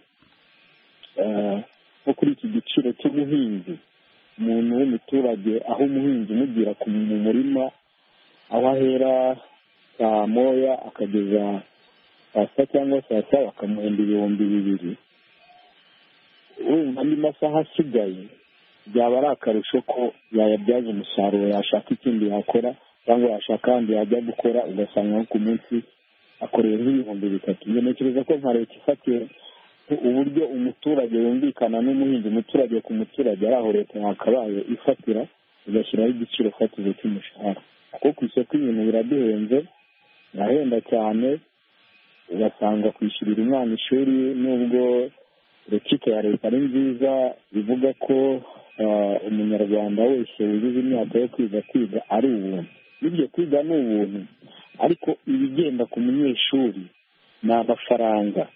nko kuri iki giciro cy'umuhinzi, umuntu w'umuturage, aho umuhinzi umugira mu murima, aho ahera saa moya akageza saa sita cyangwa saa saba, akamuhemba 2,000. Urumva andi masaha asigaye byaba ari akarusho ko yayabyaza umusaruro, yashaka ikindi yakora cyangwa yashaka ahandi yajya gukora, ugasanga ku munsi akoreye nk'ibihumbi 3. Ntekereza ko nka leta ifatiye uburyo umuturage yumvikana n'umuhinzi, umuturage ku muturage, ari aho leta yakabaye ifatira igashyiraho igiciro fatizo cy'umushahara, kuko ku isoko ibintu biraduhenze, birahenda cyane. Ugasanga kwishyurira umwana ishuri, nubwo rekite ya leta ari nziza bivuga ko umunyarwanda wese wuzuze imyaka yo kwiga ari ubuntu, n'ibyo kwiga ni ubuntu, ariko ibigenda ku munyeshuri ni amafaranga.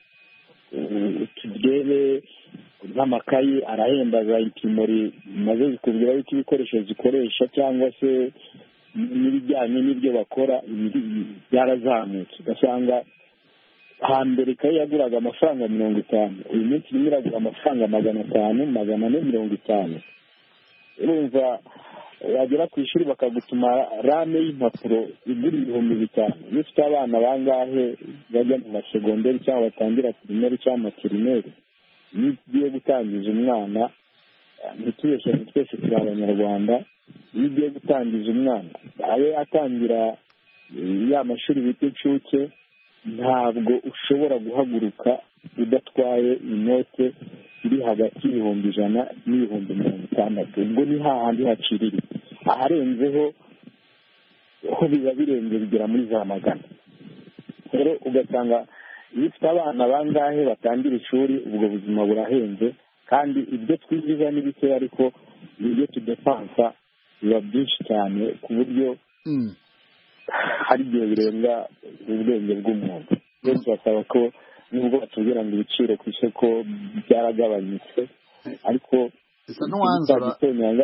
Turebe nk'amakayi arahenda, za imprimori maze zikubwira yuko ibikoresho zikoresha cyangwa se n'ibijyanye n'ibyo bakora byarazamutse. Ugasanga hambere ikayi yaguraga amafaranga 50, uyu munsi irimo iragura amafaranga 500, 450. Urumva wagera ku ishuri bakagutuma rame y'impapuro igura 5,000. Iyo ufite abana bangahe bajya mu masegonderi cyangwa batangira pirimeri cyangwa materineri, iyo ugiye gutangiza umwana, ntitubeshye twese turi abanyarwanda, iyo ugiye gutangiza umwana abe atangira ya mashuri bita inshuke, ntabwo ushobora guhaguruka udatwaye inote iri hagati y'100 n'50. ubwo ni hahandi haciriritse, aharenzeho ho biba birenze bigera muri za 100. Rero ugasanga iyo ufite abana bangahe batangira ishuri, ubwo buzima burahenze, kandi ibyo twinjiza ni bike, ariko ibyo tudepansa biba byinshi cyane ku buryo hari igihe birenga ubwenge bw'umuntu. Rero turasaba ko nubwo batubwira ngo ibiciro ku isoko byaragabanyutse, ariko isa n'uwanzura gitonyanga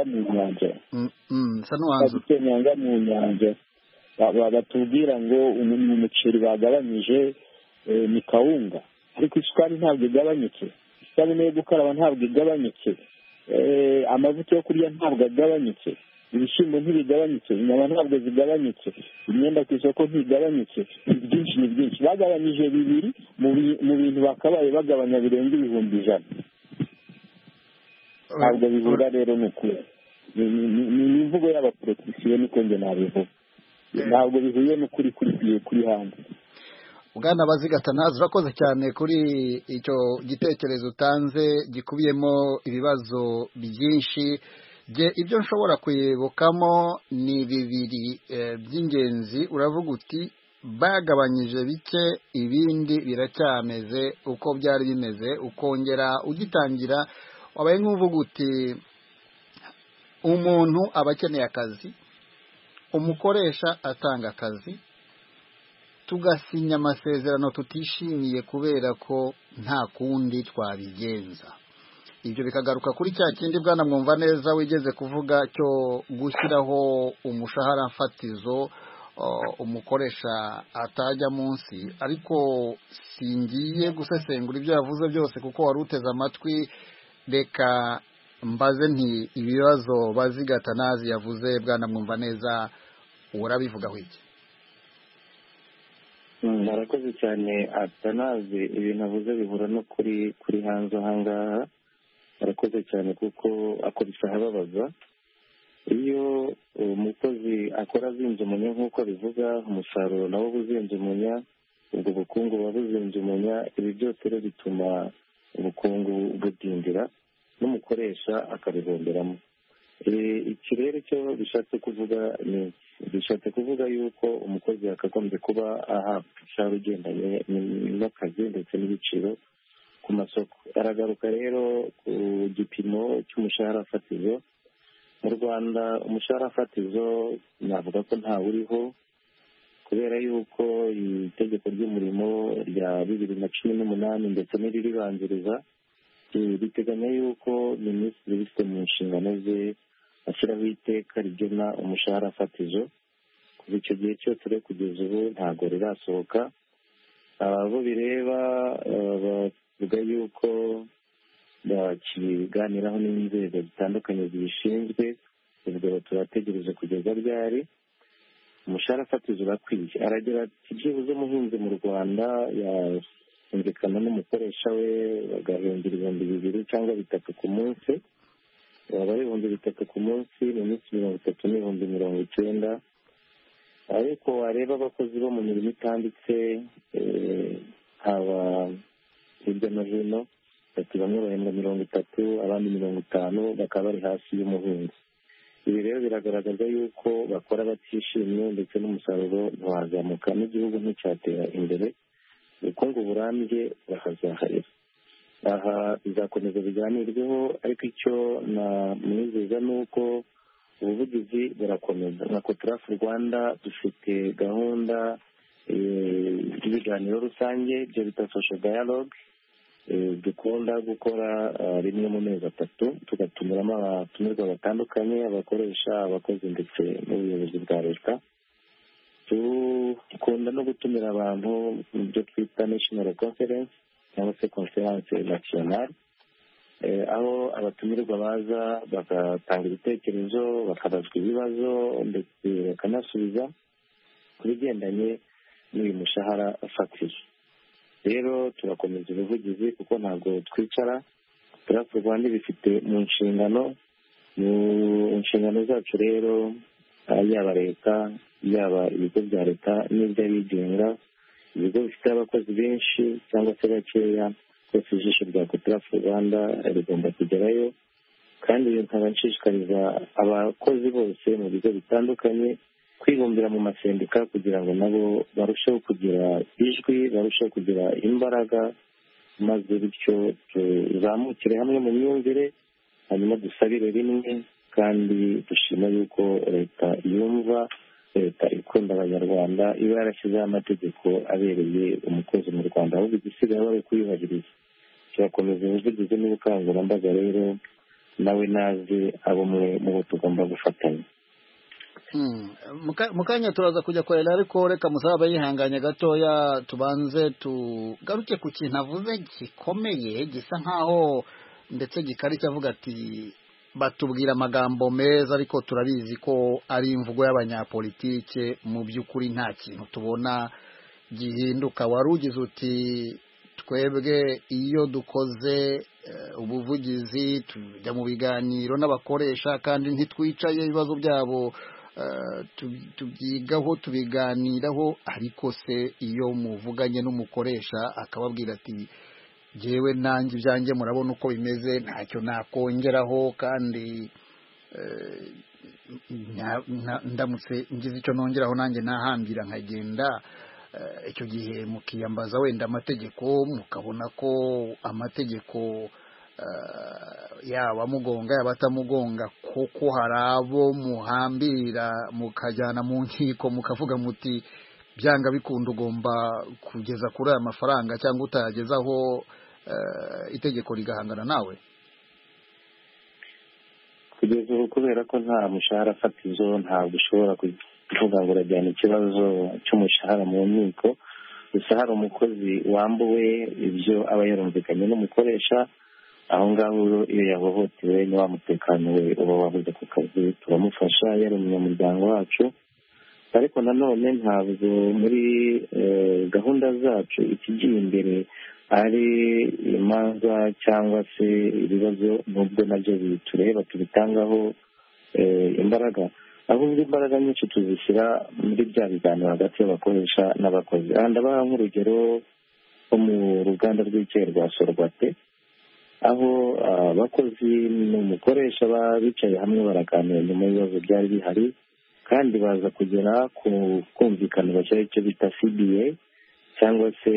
mu nyanja batubwira ngo umuceri bagabanyije ni kawunga, ariko isukari ntabwo igabanyutse, isabune yo gukaraba ntabwo igabanyutse, amavuta yo kurya ntabwo agabanyutse, ibishyimbo ntibigabanyutse, inyama ntabwo zigabanyutse, imyenda ku isoko ntigabanyutse. Ni byinshi bagabanyije 2 mu bintu bakabaye bagabanya birenga 1,100. ntabwo bihura rero ni ukuri, ni imvugo y'abaporotisiyo, niko njye nabivuga, ntabwo bihuye n'ukuri kuri hanze. Bwana Bazigatanazi, urakoze cyane kuri icyo gitekerezo utanze gikubiyemo ibibazo byinshi. Ibyo nshobora kwibukamo ni 2 by'ingenzi. Uravuga uti bagabanyije bike, ibindi biracyameze uko byari bimeze. Ukongera ugitangira wabaye nk'uvuga uti umuntu aba akeneye akazi, umukoresha atanga akazi, tugasinya amasezerano tutishimiye kubera ko nta kundi twabigenza. ibyo bikagaruka kuri cya kindi bwana mwumva neza wigeze kuvuga cyo gushyiraho umushahara fatizo umukoresha atajya munsi, ariko singiye gusesengura ibyo yavuze byose kuko wari uteze amatwi. Reka mbaze nti ibibazo Bazigatanazi yavuze bwana mwumva neza urabivugaho iki? Murakoze cyane Atanazi, ibintu avuze bihura no kuri hanze ahangaha. Murakoze cyane kuko akoresha ahababaza. Iyo umukozi akora azinze umunya nk'uko bivuga, umusaruro nawo uzinze umunya, ubwo bukungu buba buzinze umunya. Ibi byose rero bituma ubukungu budindira n'umukoresha akabihomberamo. Iki rero cyo bishatse kuvuga yuko umukozi yakagombye kuba ahabwa umushahara ugendanye n'akazi ndetse n'ibiciro ku masoko. Aragaruka rero ku gipimo cy'umushahara fatizo. Mu Rwanda umushahara fatizo navuga ko ntawuriho, kubera yuko itegeko ry'umurimo rya 2018 ndetse n'iriribanziriza riteganya yuko minisitiri ubifite mu nshingano ze ashyiraho iteka rigena umushahara fatizo. Kuva icyo gihe cyose rero kugeza ubu ntabwo rirasohoka. Abo bireba bavuga yuko bakiganiraho n'inzego zitandukanye zibishinzwe, ubwo turategereje kugeza ryari. Umushahara fatizo urakwiye. Aragira ati byibuze umuhinzi mu Rwanda yumvikana n'umukoresha we bagahembera 2,000 cyangwa 3 ku munsi. Waba ari 3 ku munsi mu minsi 30 n'ibihumbi 90. Ariko wareba abakozi bo mu mirimo itanditse haba hirya no hino, ati bamwe bahembwa 30, abandi 50, bakaba bari hasi y'umuhinzi. Ibi rero biragaragaza yuko bakora batishimye ndetse n'umusaruro ntiwazamuka, n'igihugu nticyatera imbere, ubukungu burambye burahazaharira. Aha bizakomeza biganirweho, ariko icyo namwizeza ni uko ubuvugizi burakomeza. Nka Cotrafu Rwanda dufite gahunda y'ibiganiro rusange, ibyo bita social dialogue, dukunda gukora rimwe mu mezi 3, tugatumiramo abatumirwa batandukanye, abakoresha, abakozi ndetse n'ubuyobozi bwa leta. Dukunda no gutumira abantu mu byo twita national conference cyangwa se conference nationale, aho abatumirwa baza bagatanga ibitekerezo, bakabazwa ibibazo ndetse bakanasubiza ku bigendanye n'uyu mushahara fatizo. Rero turakomeza ubuvugizi kuko ntabwo twicara. Cotrafu Rwanda bifite mu nshingano zacu rero, yaba leta, yaba ibigo bya leta n'iby'abigenga, ibigo bifite abakozi benshi cyangwa se bakeya, rwose ijisho rya Cotrafu Rwanda rigomba kugerayo. Kandi nkaba nshishikariza abakozi bose mu bigo bitandukanye kwibumbira mu masendika kugira ngo nabo barusheho kugira ijwi, barusheho kugira imbaraga, maze bityo tuzamukire hamwe mu myumvire, hanyuma dusabire rimwe kandi dushima yuko leta yumva, leta ikunda abanyarwanda, iba yarashyizeho amategeko abereye umukozi mu Rwanda, ahubwo igisigaye bari kuyubahiriza. Turakomeza ubuvugizi n'ubukangurambaga rero, nawe naze abo mu bo tugomba gufatanya. Mukanya turaza kujya korera, ariko reka musaba yihanganye gatoya tubanze tugaruke ku kintu avuze gikomeye gisa nkaho ndetse gikari cyavuga ati batubwira amagambo meza ariko turabizi ko ari imvugo y'abanyapolitike, mu by'ukuri nta kintu tubona gihinduka. Wari ugize uti twebwe iyo dukoze ubuvugizi tujya mu biganiro n'abakoresha kandi ntitwicaye ibibazo byabo tubyigaho tubiganiraho, ariko se iyo muvuganye n'umukoresha akababwira ati jewe nanjye ibyanjye murabona uko bimeze, ntacyo nakongeraho, kandi ndamutse ngize icyo nongeraho nanjye nahambira nkagenda, icyo gihe mukiyambaza wenda amategeko, mukabona ko amategeko yaba amugonga yaba atamugonga, kuko hari abo muhambira mukajyana mu nkiko mukavuga muti byanga bikunda ugomba kugeza kuri aya mafaranga cyangwa utayagezaho itegeko rigahangana nawe. kugeza ubu kubera ko nta mushahara fatizo ntabwo ushobora kuvuga ngo urajyana ikibazo cy'umushahara mu nkiko, gusa hari umukozi wambuwe ibyo aba yarumvikanye n'umukoresha, aho ngaho iyo yahohotewe ni wa mutekano we uba wabuze ku kazi, turamufasha yari umunyamuryango wacu. Ariko nanone ntabwo muri gahunda zacu ikigiye imbere ari imanza cyangwa se ibibazo, nubwo nabyo bitureba tubitangaho imbaraga, ahubwo imbaraga nyinshi tuzishyira muri bya biganiro hagati y'abakoresha n'abakozi. Aha ndabaha nk'urugero nko mu ruganda rw'icyayi rwa Sorwate, aho abakozi n'umukoresha bicaye hamwe baraganira nyuma y'ibibazo byari bihari, kandi baza kugera ku kumvikana bashyira icyo bita CBA cyangwa se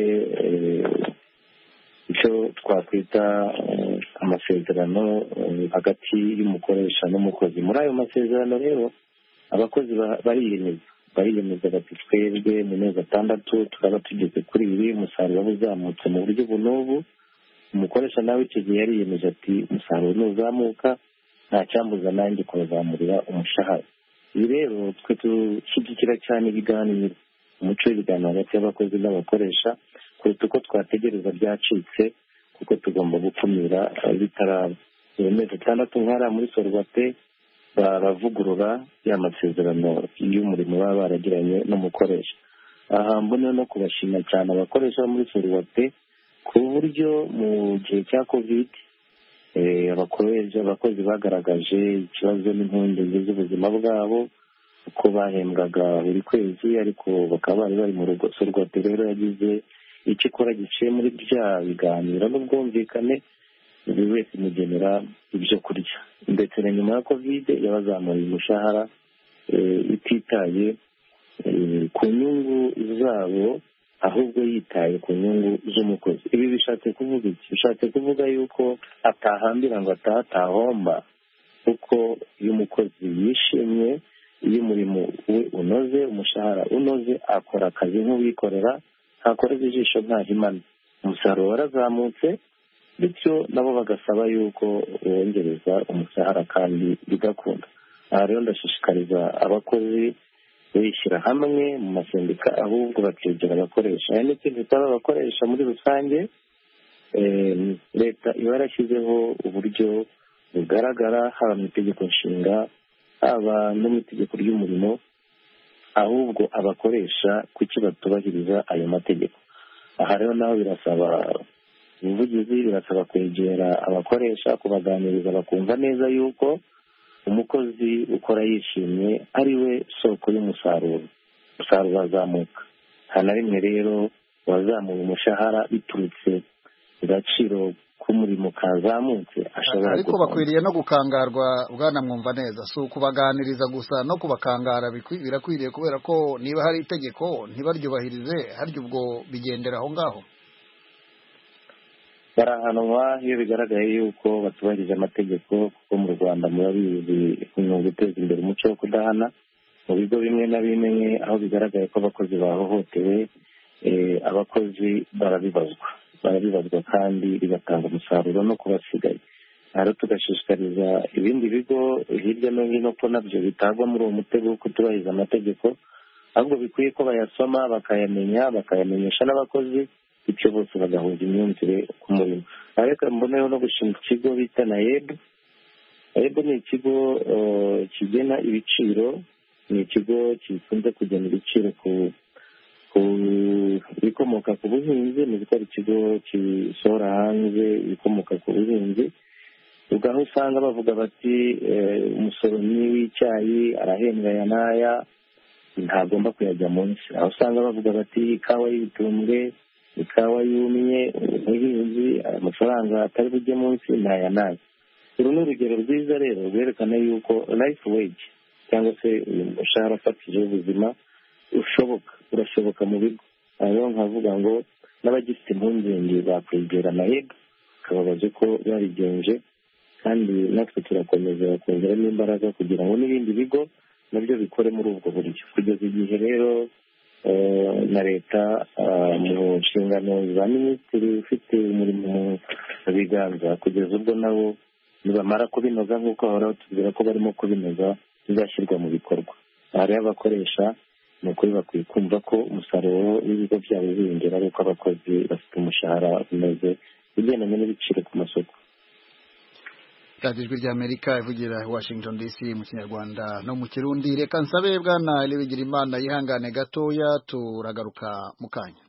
icyo twakwita amasezerano hagati y'umukoresha n'umukozi. Muri ayo masezerano rero abakozi bariyemeza bati twebwe mu mezi 6 turaba tugeze kuri ibi, umusaruro uzamutse mu buryo bunobu. Umukoresha nawe icyo gihe yariyemeje ati umusaruro nuzamuka nta cyambuza nanjye kubazamurira umushahara. Ibi rero twe dushyigikira cyane ibiganiro, umuco w'ibiganiro hagati y'abakozi n'abakoresha, kuruta uko twategereza byacitse, kuko tugomba gukumira bitaraba. Mu mezi 6 nk'ara muri Sorwate baravugurura ya masezerano y'umurimo baba baragiranye n'umukoresha. Aha mbona no kubashima cyane abakoresha muri Sorwate ku buryo mu gihe cya COVID abakozi bagaragaje ikibazo n'impungenge z'ubuzima bwabo, uko bahembwaga buri kwezi, ariko bakaba bari mu rugo. Sorwate rero yagize icyo ikora giciye muri bya biganiro n'ubwumvikane, buri wese imugenera ibyo kurya, ndetse na nyuma ya COVID yabazamuriye umushahara ititaye ku nyungu zabo, ahubwo yitaye ku nyungu z'umukozi. Ibi bishatse kuvuga iki? Bishatse kuvuga yuko atahambira ngo atahomba, kuko iyo umukozi yishimye, iyo umurimo we unoze, umushahara unoze, akora akazi nk'uwikorera, ntakoreza ijisho ntahimana, umusaruro warazamutse, bityo nabo bagasaba yuko wongereza umushahara kandi bigakunda. Aha rero ndashishikariza abakozi bishyira hamwe mu masendika, ahubwo bakegera abakoresha. Hari n'ikindi bitaba abakoresha muri rusange, leta iba yarashyizeho uburyo bugaragara, haba mu itegeko nshinga, haba no mu itegeko ry'umurimo, ahubwo abakoresha kuki batubahiriza ayo mategeko. Aha rero naho birasaba ubuvugizi, birasaba kwegera abakoresha, kubaganiriza bakumva neza yuko umukozi ukora yishimye ari we soko y'umusaruro, umusaruro wazamuka. Nta na rimwe rero wazamuye umushahara biturutse ku gaciro k'umurimo kazamutse ashobora. Ariko bakwiriye no gukangarwa, bwana mwumva neza, si ukubaganiriza gusa, no kubakangara birakwiriye, kubera ko niba hari itegeko ntibaryubahirize, harya ubwo bigendera aho ngaho. Barahanwa iyo bigaragaye yuko batubahirije amategeko, kuko mu Rwanda murabizi mu guteza imbere umuco wo kudahana. Mu bigo bimwe na bimwe aho bigaragaye ko abakozi bahohotewe, abakozi barabibazwa kandi bigatanga umusaruro no kubasigaye. Rero tugashishikariza ibindi bigo hirya no hino ko nabyo bitagwa muri uwo mutego wo kutubahiriza amategeko, ahubwo bikwiye ko bayasoma bakayamenyesha n'abakozi, bityo bose bagahuza imyumvire ku murimo. Ariko mboneyeho no gushinga ikigo bita NAEB. NAEB ni ikigo kigena ibiciro, ni ikigo gikunze kugena ibiciro ku bikomoka ku buhinzi, ni ikigo gisohora hanze ibikomoka ku buhinzi. ubwo aho usanga bavuga bati umusoromyi w'icyayi arahembwa aya n'aya ntagomba kuyajya munsi, aho usanga bavuga bati ikawa y'ibitumbwe, ikawa yumye, umuhinzi amafaranga atari bujye munsi n'aya n'aya. Uru ni urugero rwiza rero rwerekana yuko life wage cyangwa se umushahara fatizo w'ubuzima urashoboka mu bigo. Aho nkavuga ngo n'abagifite impungenge bakwegera NAEB kababaje ko babigenje, kandi natwe turakomeza kongeramo imbaraga kugira ngo n'ibindi bigo nabyo bikore muri ubwo buryo. Kugeza igihe rero na leta mu nshingano za minisitiri ufite umurimo mu biganza, kugeza ubwo nabo nibamara kubinoza nk'uko bahora batubwira ko barimo kubinoza bizashyirwa mu bikorwa. Aha rero abakoresha ni ukuri bakwiye kumva ko umusaruro w'ibigo byabo wiyongera ari uko abakozi bafite umushahara unoze ugendanye n'ibiciro ku masoko. radiyo ijwi ry'Amerika ivugira Washington DC mu Kinyarwanda no mu Kirundi. Reka nsabe bwana Bigirimana yihangane gatoya, turagaruka mu kanya.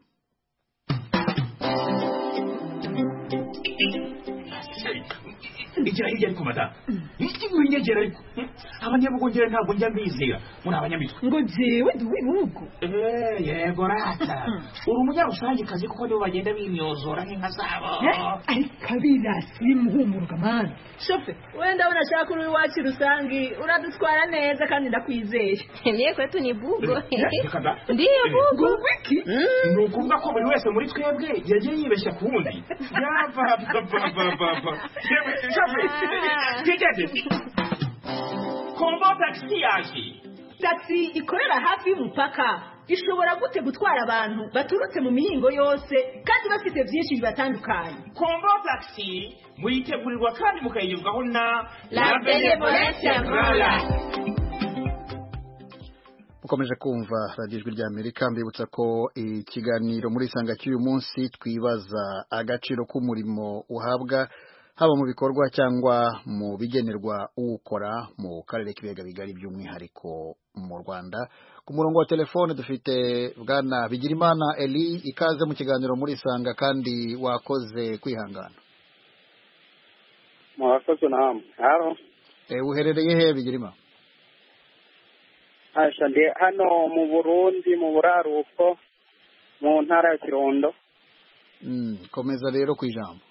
Igira hirya ariko mata iki winyegera ariko abanyabugongera ntabwo njya mbizera muri abanyamitwe ngo jewe ndi wibugo yego rata uri umunyarusange kazi kuko nibo bagenda bimyozora nk'inka zabo ariko abirasi bimuhumuruka mani shofe wenda unashaka uri iwacu rusangi uradutwara neza kandi ndakwizeye niye kwetu ni bugo ndiyo bugo wiki ni ukuvuga ko buri wese muri twebwe yagiye yibeshya ku wundi yava Kombo taxi yaje. Taxi ikorera hafi y'umupaka ishobora gute gutwara abantu baturutse mu mihingo yose kandi bafite byinshi bibatandukanye. Kombo taxi muyitegurirwa kandi mukayigezwaho na La Benevolencia Royal. Mukomeje kumva radiyo ijwi ry'Amerika, mbibutsa ko ikiganiro muri Sanga cy'uyu munsi twibaza agaciro k'umurimo uhabwa haba mu bikorwa cyangwa mu bigenerwa uwukora mu karere k'ibiyaga bigari by'umwihariko mu Rwanda. Ku murongo wa telefone dufite bwana Bigirimana Eli, ikaze mu kiganiro muri Sanga kandi wakoze kwihangana. Mwakoze namwe. Haro. Uherereye he Bigirima? Ndi hano mu Burundi mu buraruko mu ntara ya Kirundo. Komeza rero ku ijambo.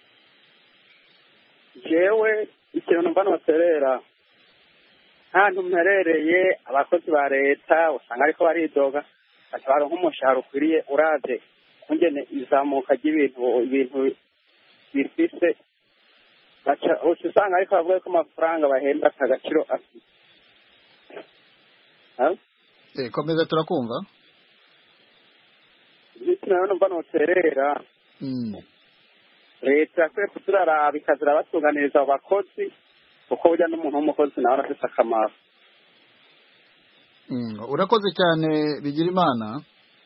Jewe ikintu mba noterera hantu mperereye abakozi ba leta usanga ariko baridoga batwara nk'umushahara ukwiriye uravye kungene izamuka ry'ibintu bifise baca usanga ariko bavuga ko amafaranga bahemba atagaciro afite. Komeza turakumva. Ikintu mba noterera leta yakwiye kuturaraba ikazira batunganiriza abakozi kuko burya n'umuntu w'umukozi nawe arafite akamaro. Urakoze cyane Bigirimana.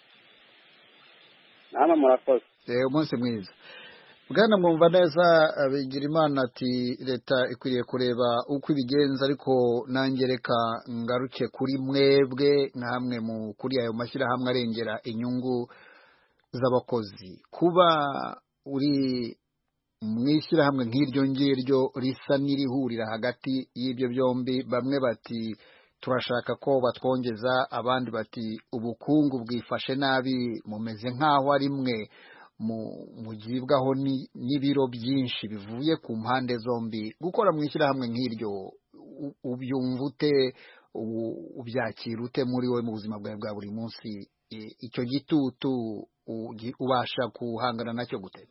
Namwe murakoze. Umunsi mwiza. Bwana mwumva neza Bigirimana ati leta ikwiriye kureba uko ibigenza, ariko nanjye reka ngaruke kuri mwebwe nkamwe mu kuri ayo mashyirahamwe arengera inyungu z'abakozi. Kuba uri mwishyirahamwe nk'iryo ngiryo risa n'irihurira hagati y'ibyo byombi, bamwe bati turashaka ko batwongeza, abandi bati ubukungu bwifashe nabi, mumeze nk'aho ari mwe mugibwaho n'ibiro byinshi bivuye ku mpande zombi. Gukora mwishyirahamwe nk'iryo ubyumva ute, ubyakira ute muri wowe mu buzima bwawe bwa buri munsi? Icyo gitutu ubasha guhangana nacyo gute?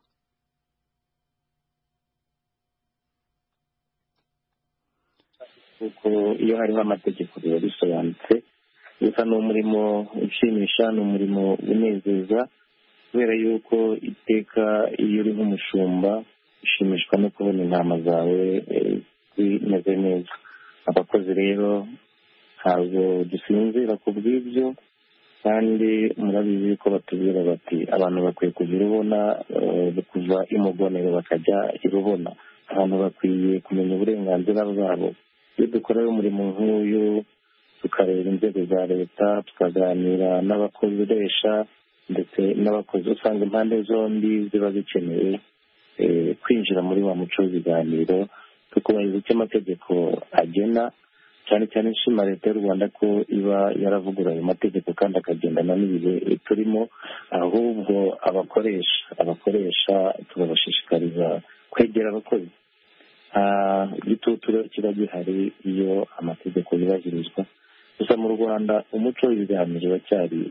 kuko iyo hariho amategeko biba bisobanutse. Gusa ni umurimo ushimisha, ni umurimo unezeza, kubera yuko iteka iyo uri nk'umushumba ushimishwa no kubona intama zawe zimeze neza. Abakozi rero ntabwo dusinzira ku bw'ibyo, kandi murabizi ko batubwira bati abantu bakwiye kuva irubona, kuva imugonero bakajya irubona. Abantu bakwiye kumenya uburenganzira bwabo. Iyo dukora umurimo nk'uyu tukareba inzego za leta, tukaganira n'abakoresha ndetse n'abakozi, usanga impande zombi ziba zikeneye kwinjira muri wa muco w'ibiganiro, tukubahiriza icyo amategeko agena, cyane cyane nshima leta y'u Rwanda ko iba yaravugura ayo mategeko kandi akagendana n'ibihe turimo. Ahubwo abakoresha turabashishikariza kwegera abakozi. Igitutu kiba gihari iyo amategeko yubahirizwa. Gusa mu Rwanda umuco w'ibiganiro uracyari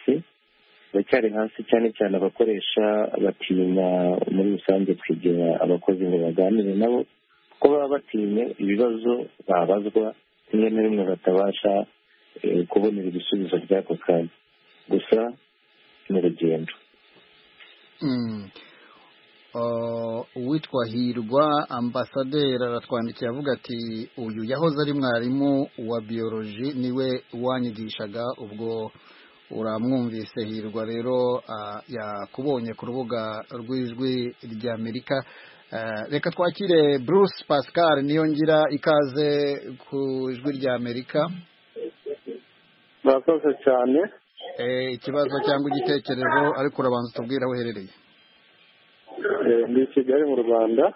hasi, cyane cyane abakoresha batinya muri rusange kwegera abakozi ngo baganire nabo, kuko baba batinya ibibazo babazwa, rimwe na rimwe batabasha kubonera ibisubizo by'ako kanya. Gusa ni urugendo. uwitwa Hirwa ambasaderi aratwandikiye avuga ati uyu yahoze ari mwarimu wa biology niwe wanyigishaga, ubwo uramwumvise Hirwa rero yakubonye ku rubuga rw'ijwi ry'Amerika. Reka twakire Bruce Pascal niyo ngira ikaze ku ijwi ry'Amerika. Murakoze cyane. Ikibazo cyangwa igitekerezo, ariko urabanza utubwira aho uherereye. Ndi Kigali mu Rwanda.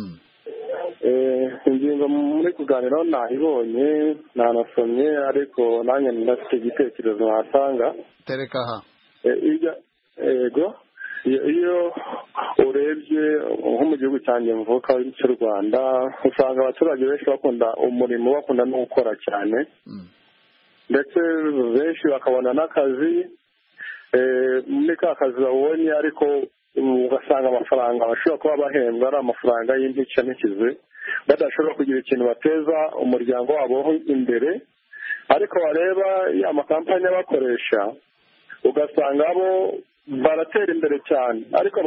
Ingingo muri kuganiraho nayibonye nanasomye, ariko nanjye ndafite igitekerezo natanga. Tereka aha. Yego, iyo urebye nko mu gihugu cyanjye mvuka cy'u Rwanda, usanga abaturage benshi bakunda umurimo, bakunda no gukora cyane, ndetse benshi bakabona n'akazi muri ka kazi babonye, ariko ugasanga amafaranga bashobora kuba bahembwa ari amafaranga y'intica n'ikize, badashobora kugira ikintu bateza umuryango wabo imbere. Ariko wareba ya makampani abakoresha, ugasanga bo baratera imbere cyane, ariko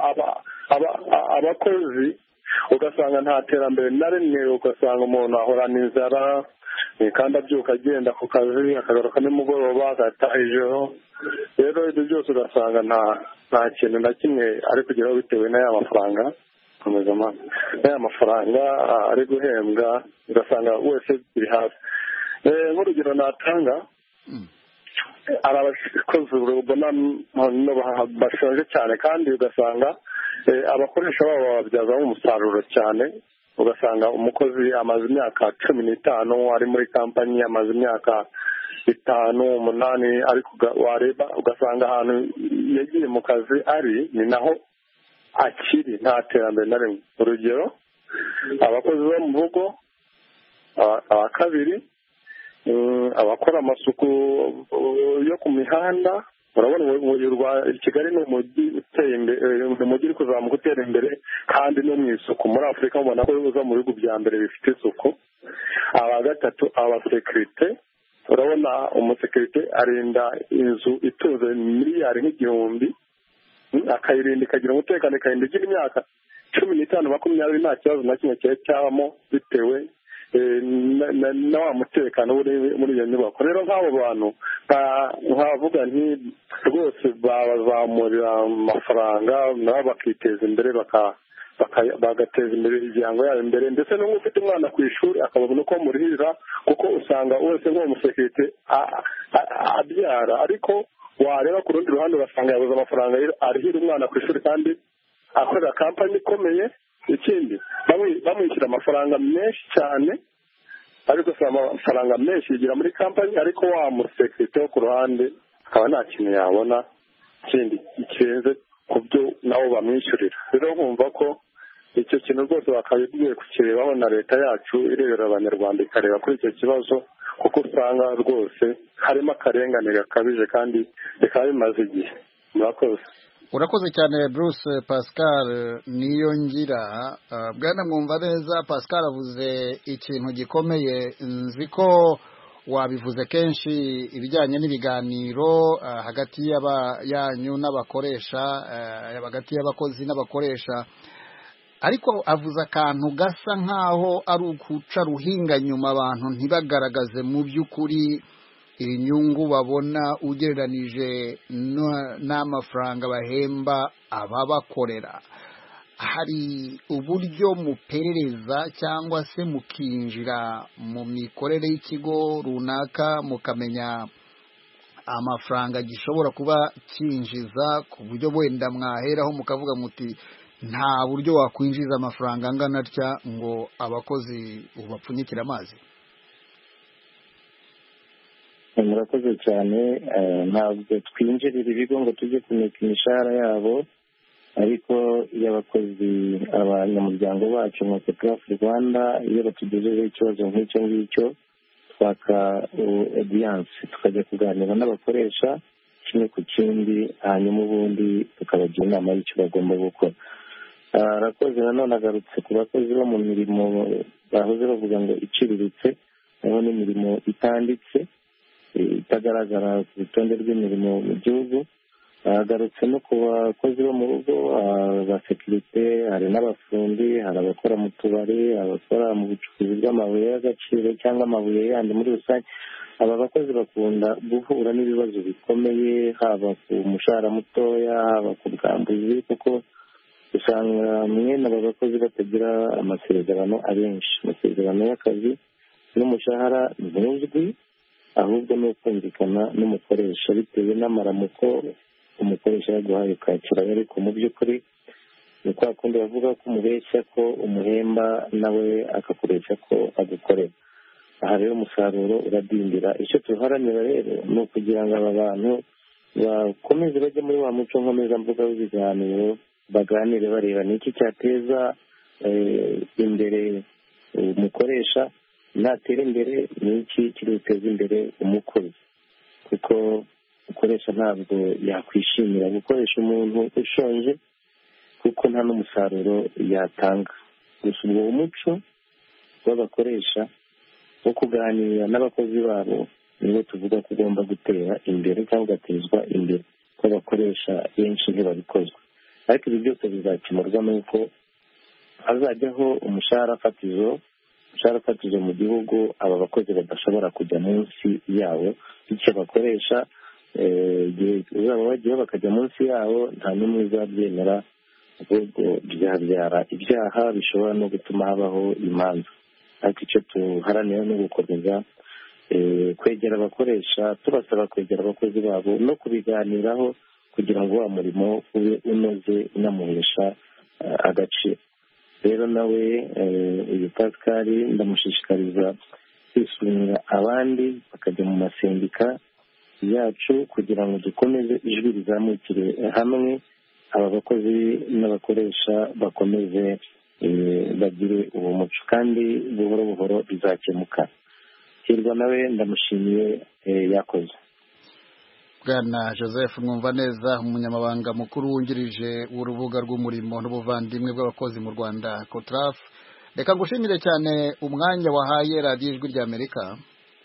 abakozi ugasanga nta terambere na rimwe, ugasanga umuntu ahorana inzara kandi abyuka agenda ku kazi akagaruka nimugoroba agataha ijoro. Rero ibyo byose ugasanga nta kintu na kimwe ari kugeraho bitewe n'aya mafaranga n'aya mafaranga ari guhembwa, ugasanga wese biri hasi. Nk'urugero natanga, hari abakozi ubona bashonje cyane, kandi ugasanga abakoresha babo bababyazamo umusaruro cyane. Ugasanga umukozi amaze imyaka 15 ari muri kampani, amaze imyaka 5, 8, ariko wareba ugasanga ahantu yagiye mu kazi ari ni naho akiri, nta terambere na rimwe. Urugero, abakozi bo mu rugo, aba kabiri, abakora amasuku yo ku mihanda. Urabona Kigali ni umujyi uteye imbere, umujyi uri kuzamuka utera imbere, kandi no mu isuku muri Afurika mubona ko uza mu bihugu bya mbere bifite isuku. Aba gatatu, abasekirite. Urabona umusekirite arinda inzu ituze miliyari nk'igihumbi, akayirinda ikagira umutekano, ikarinda igira imyaka 15, 20 nta kibazo na kimwe cyabamo, bitewe na wa mutekano uri muri iyo nyubako. Rero nk'abo bantu nkavuga nti rwose babazamurira amafaranga nabo bakiteza imbere, bagateza imbere imiryango yabo imbere, ndetse n'uwo ufite umwana ku ishuri akabona uko murihira, kuko usanga wese nk'uwo musekirite abyara, ariko wareba ku rundi ruhande ugasanga yabuze amafaranga arihira umwana ku ishuri, kandi akorera kampani ikomeye. Ikindi, bamwishyura amafaranga menshi cyane, ariko si amafaranga menshi yigira muri kampani, ariko wa musekirite wo ku ruhande akaba nta kintu yabona kindi kirenze ku byo nabo bamwishyurira. Rero nkumva ko icyo kintu rwose bakabibwiye kukirebaho, na leta yacu irebera abanyarwanda ikareba kuri icyo kibazo, kuko usanga rwose harimo akarengane gakabije, kandi bikaba bimaze igihe. Murakoze. Urakoze cyane Bruce Pascal niyo ngira. Bwana mwumva neza, Pascal avuze ikintu gikomeye, nzi ko wabivuze kenshi, ibijyanye n'ibiganiro hagati yanyu n'abakoresha, hagati y'abakozi n'abakoresha, ariko avuze akantu gasa nkaho ari ukuca ruhinga nyuma abantu ntibagaragaze mu by'ukuri inyungu babona ugereranije n'amafaranga bahemba ababakorera. Hari uburyo muperereza cyangwa se mukinjira mu mikorere y'ikigo runaka mukamenya amafaranga gishobora kuba kinjiza, ku buryo wenda mwaheraho mukavuga muti nta buryo wakwinjiza amafaranga angana atya ngo abakozi ubapfunyikire amazi? Murakoze cyane. Ntabwo twinjirira ibigo ngo tujye kumenya imishahara yabo, ariko iyo abakozi, abanyamuryango bacu nka Cotrafe Rwanda, iyo batugejejeho ikibazo nk'icyo ngicyo, twaka audience tukajya kuganira n'abakoresha kimwe ku kindi, hanyuma ubundi tukabagira inama y'icyo bagomba gukora. Arakoze nanone agarutse ku bakozi bo mu mirimo bahoze bavuga ngo iciriritse, naho n'imirimo itanditse itagaragara ku rutonde rw'imirimo mu gihugu. agarutse no ku bakozi bo mu rugo, abasekirite, hari n'abafundi, hari abakora mu tubari, abakora mu bucukuzi bw'amabuye y'agaciro cyangwa amabuye yandi muri rusange. Aba bakozi bakunda guhura n'ibibazo bikomeye, haba ku mushahara mutoya, haba ku bwambuzi, kuko usanga mwene aba bakozi batagira amasezerano abenshi. Amasezerano y'akazi n'umushahara ntuzwi, ahubwo ni ukumvikana n'umukoresha bitewe n'amaramuko umukoresha yaguhaye ukakira. Ariko mu by'ukuri ni kwa kundi bavuga ko umubeshya ko umuhemba nawe akakuresha ko agukorera. Aha rero umusaruro uradindira. Icyo tuharanira rero ni ukugira ngo aba bantu bakomeze bajye muri wa muco nkomezamvuga w'ibiganiro, baganire bareba ni iki cyateza imbere umukoresha, natera imbere ni iki kiri buteza imbere umukozi, kuko ukoresha ntabwo yakwishimira gukoresha umuntu ushonje kuko nta n'umusaruro yatanga. Gusa ubwo umuco w'abakoresha wo kuganira n'abakozi babo niwo tuvuga ko ugomba gutera imbere cyangwa ugatezwa imbere, ko abakoresha benshi ntibabikozwa. Ariko ibi byose bizakemurwa n'uko hazajyaho umushahara fatizo mu gihugu aba bakozi badashobora kujya munsi yawo, bityo abakoresha igihe uzaba bagiyeho bakajya munsi yawo nta n'umwe uzabyemera, ahubwo byabyara ibyaha bishobora no gutuma habaho imanza. Ariko icyo tuharanira ni ugukomeza kwegera abakoresha, tubasaba kwegera abakozi babo no kubiganiraho kugira ngo wa murimo ube unoze unamuhesha agaciro. Rero nawe uyu Pascal ndamushishikariza kwisunga abandi bakajya mu masendika yacu kugira ngo dukomeze ijwi rizamukire hamwe, aba bakozi n'abakoresha bakomeze bagire uwo muco, kandi buhoro buhoro bizakemuka. Hirwa nawe ndamushimiye yakoze. Bwana Joseph Mwumvaneza, umunyamabanga mukuru wungirije w'urubuga rw'umurimo n'ubuvandimwe bw'abakozi mu Rwanda COTRAF, reka ngushimire cyane umwanya wahaye radiyo Ijwi ry'Amerika.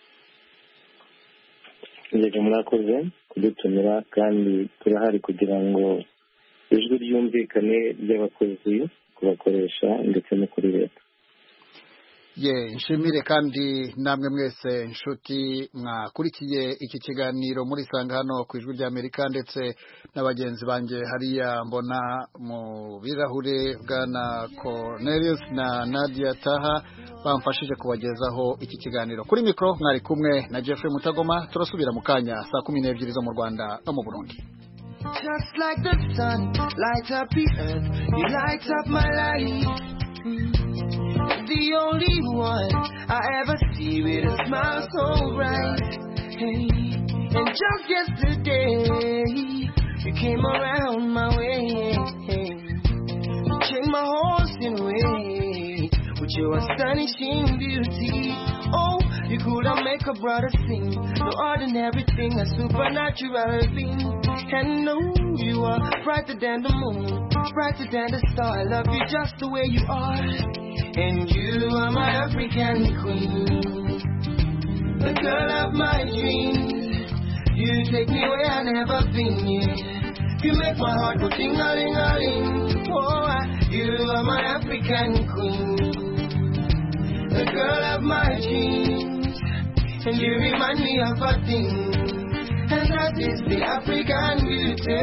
Yego, murakoze kudutumira, kandi turahari kugira ngo ijwi ryumvikane ry'abakozi, kubakoresha ndetse no kuri leta. Nshimire kandi namwe mwese inshuti mwakurikiye iki kiganiro muri sanga hano ku Ijwi ry'Amerika, ndetse n'abagenzi banjye hariya mbona mu birahure, Bwana Cornelius na Nadia Taha bamfashije kubagezaho iki kiganiro. Kuri mikro mwari kumwe na Jeffrey Mutagoma. Turasubira mu kanya saa 12 zo mu Rwanda no mu Burundi. Just like the sun lights up the earth, you light up my life. The only one I ever see with a smile so bright. Hey, and just yesterday you came around my way. Hey, you changed my horse in a way with your astonishing beauty. Oh, you couldn't make a brother sing. No ordinary thing, a supernatural thing. And no, you are brighter than the moon, brighter than the star. I love you just the way you are. And you are my African queen, the girl of my dreams. You take me where I've never been yet. You make my heart go ting-a-ling-a-ling. Oh, you are my African queen, the girl of my dreams. And you remind me of a thing, and that is the African beauty.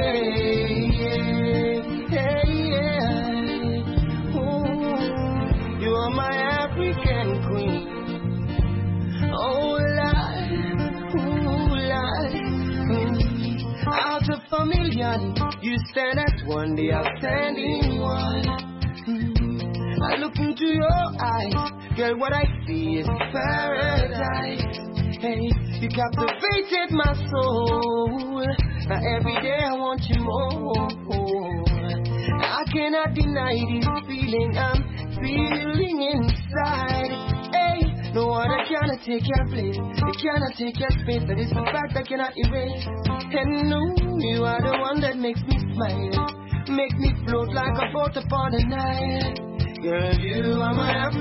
Yeah, yeah. Ooh, you are my African queen. Oh, Lord, ooh, Lord. Out of a million, you stand as one, the outstanding one. I look into your eyes, girl, what I see is paradise. Hey, you captivated my soul. Now every day I want you more. I cannot deny this feeling I'm feeling inside. Hey, no one cannot take your place. It cannot take your space. That is a fact I cannot erase. And no, you are the one that makes me smile, make me float like a boat upon the Nile. Girl, you are my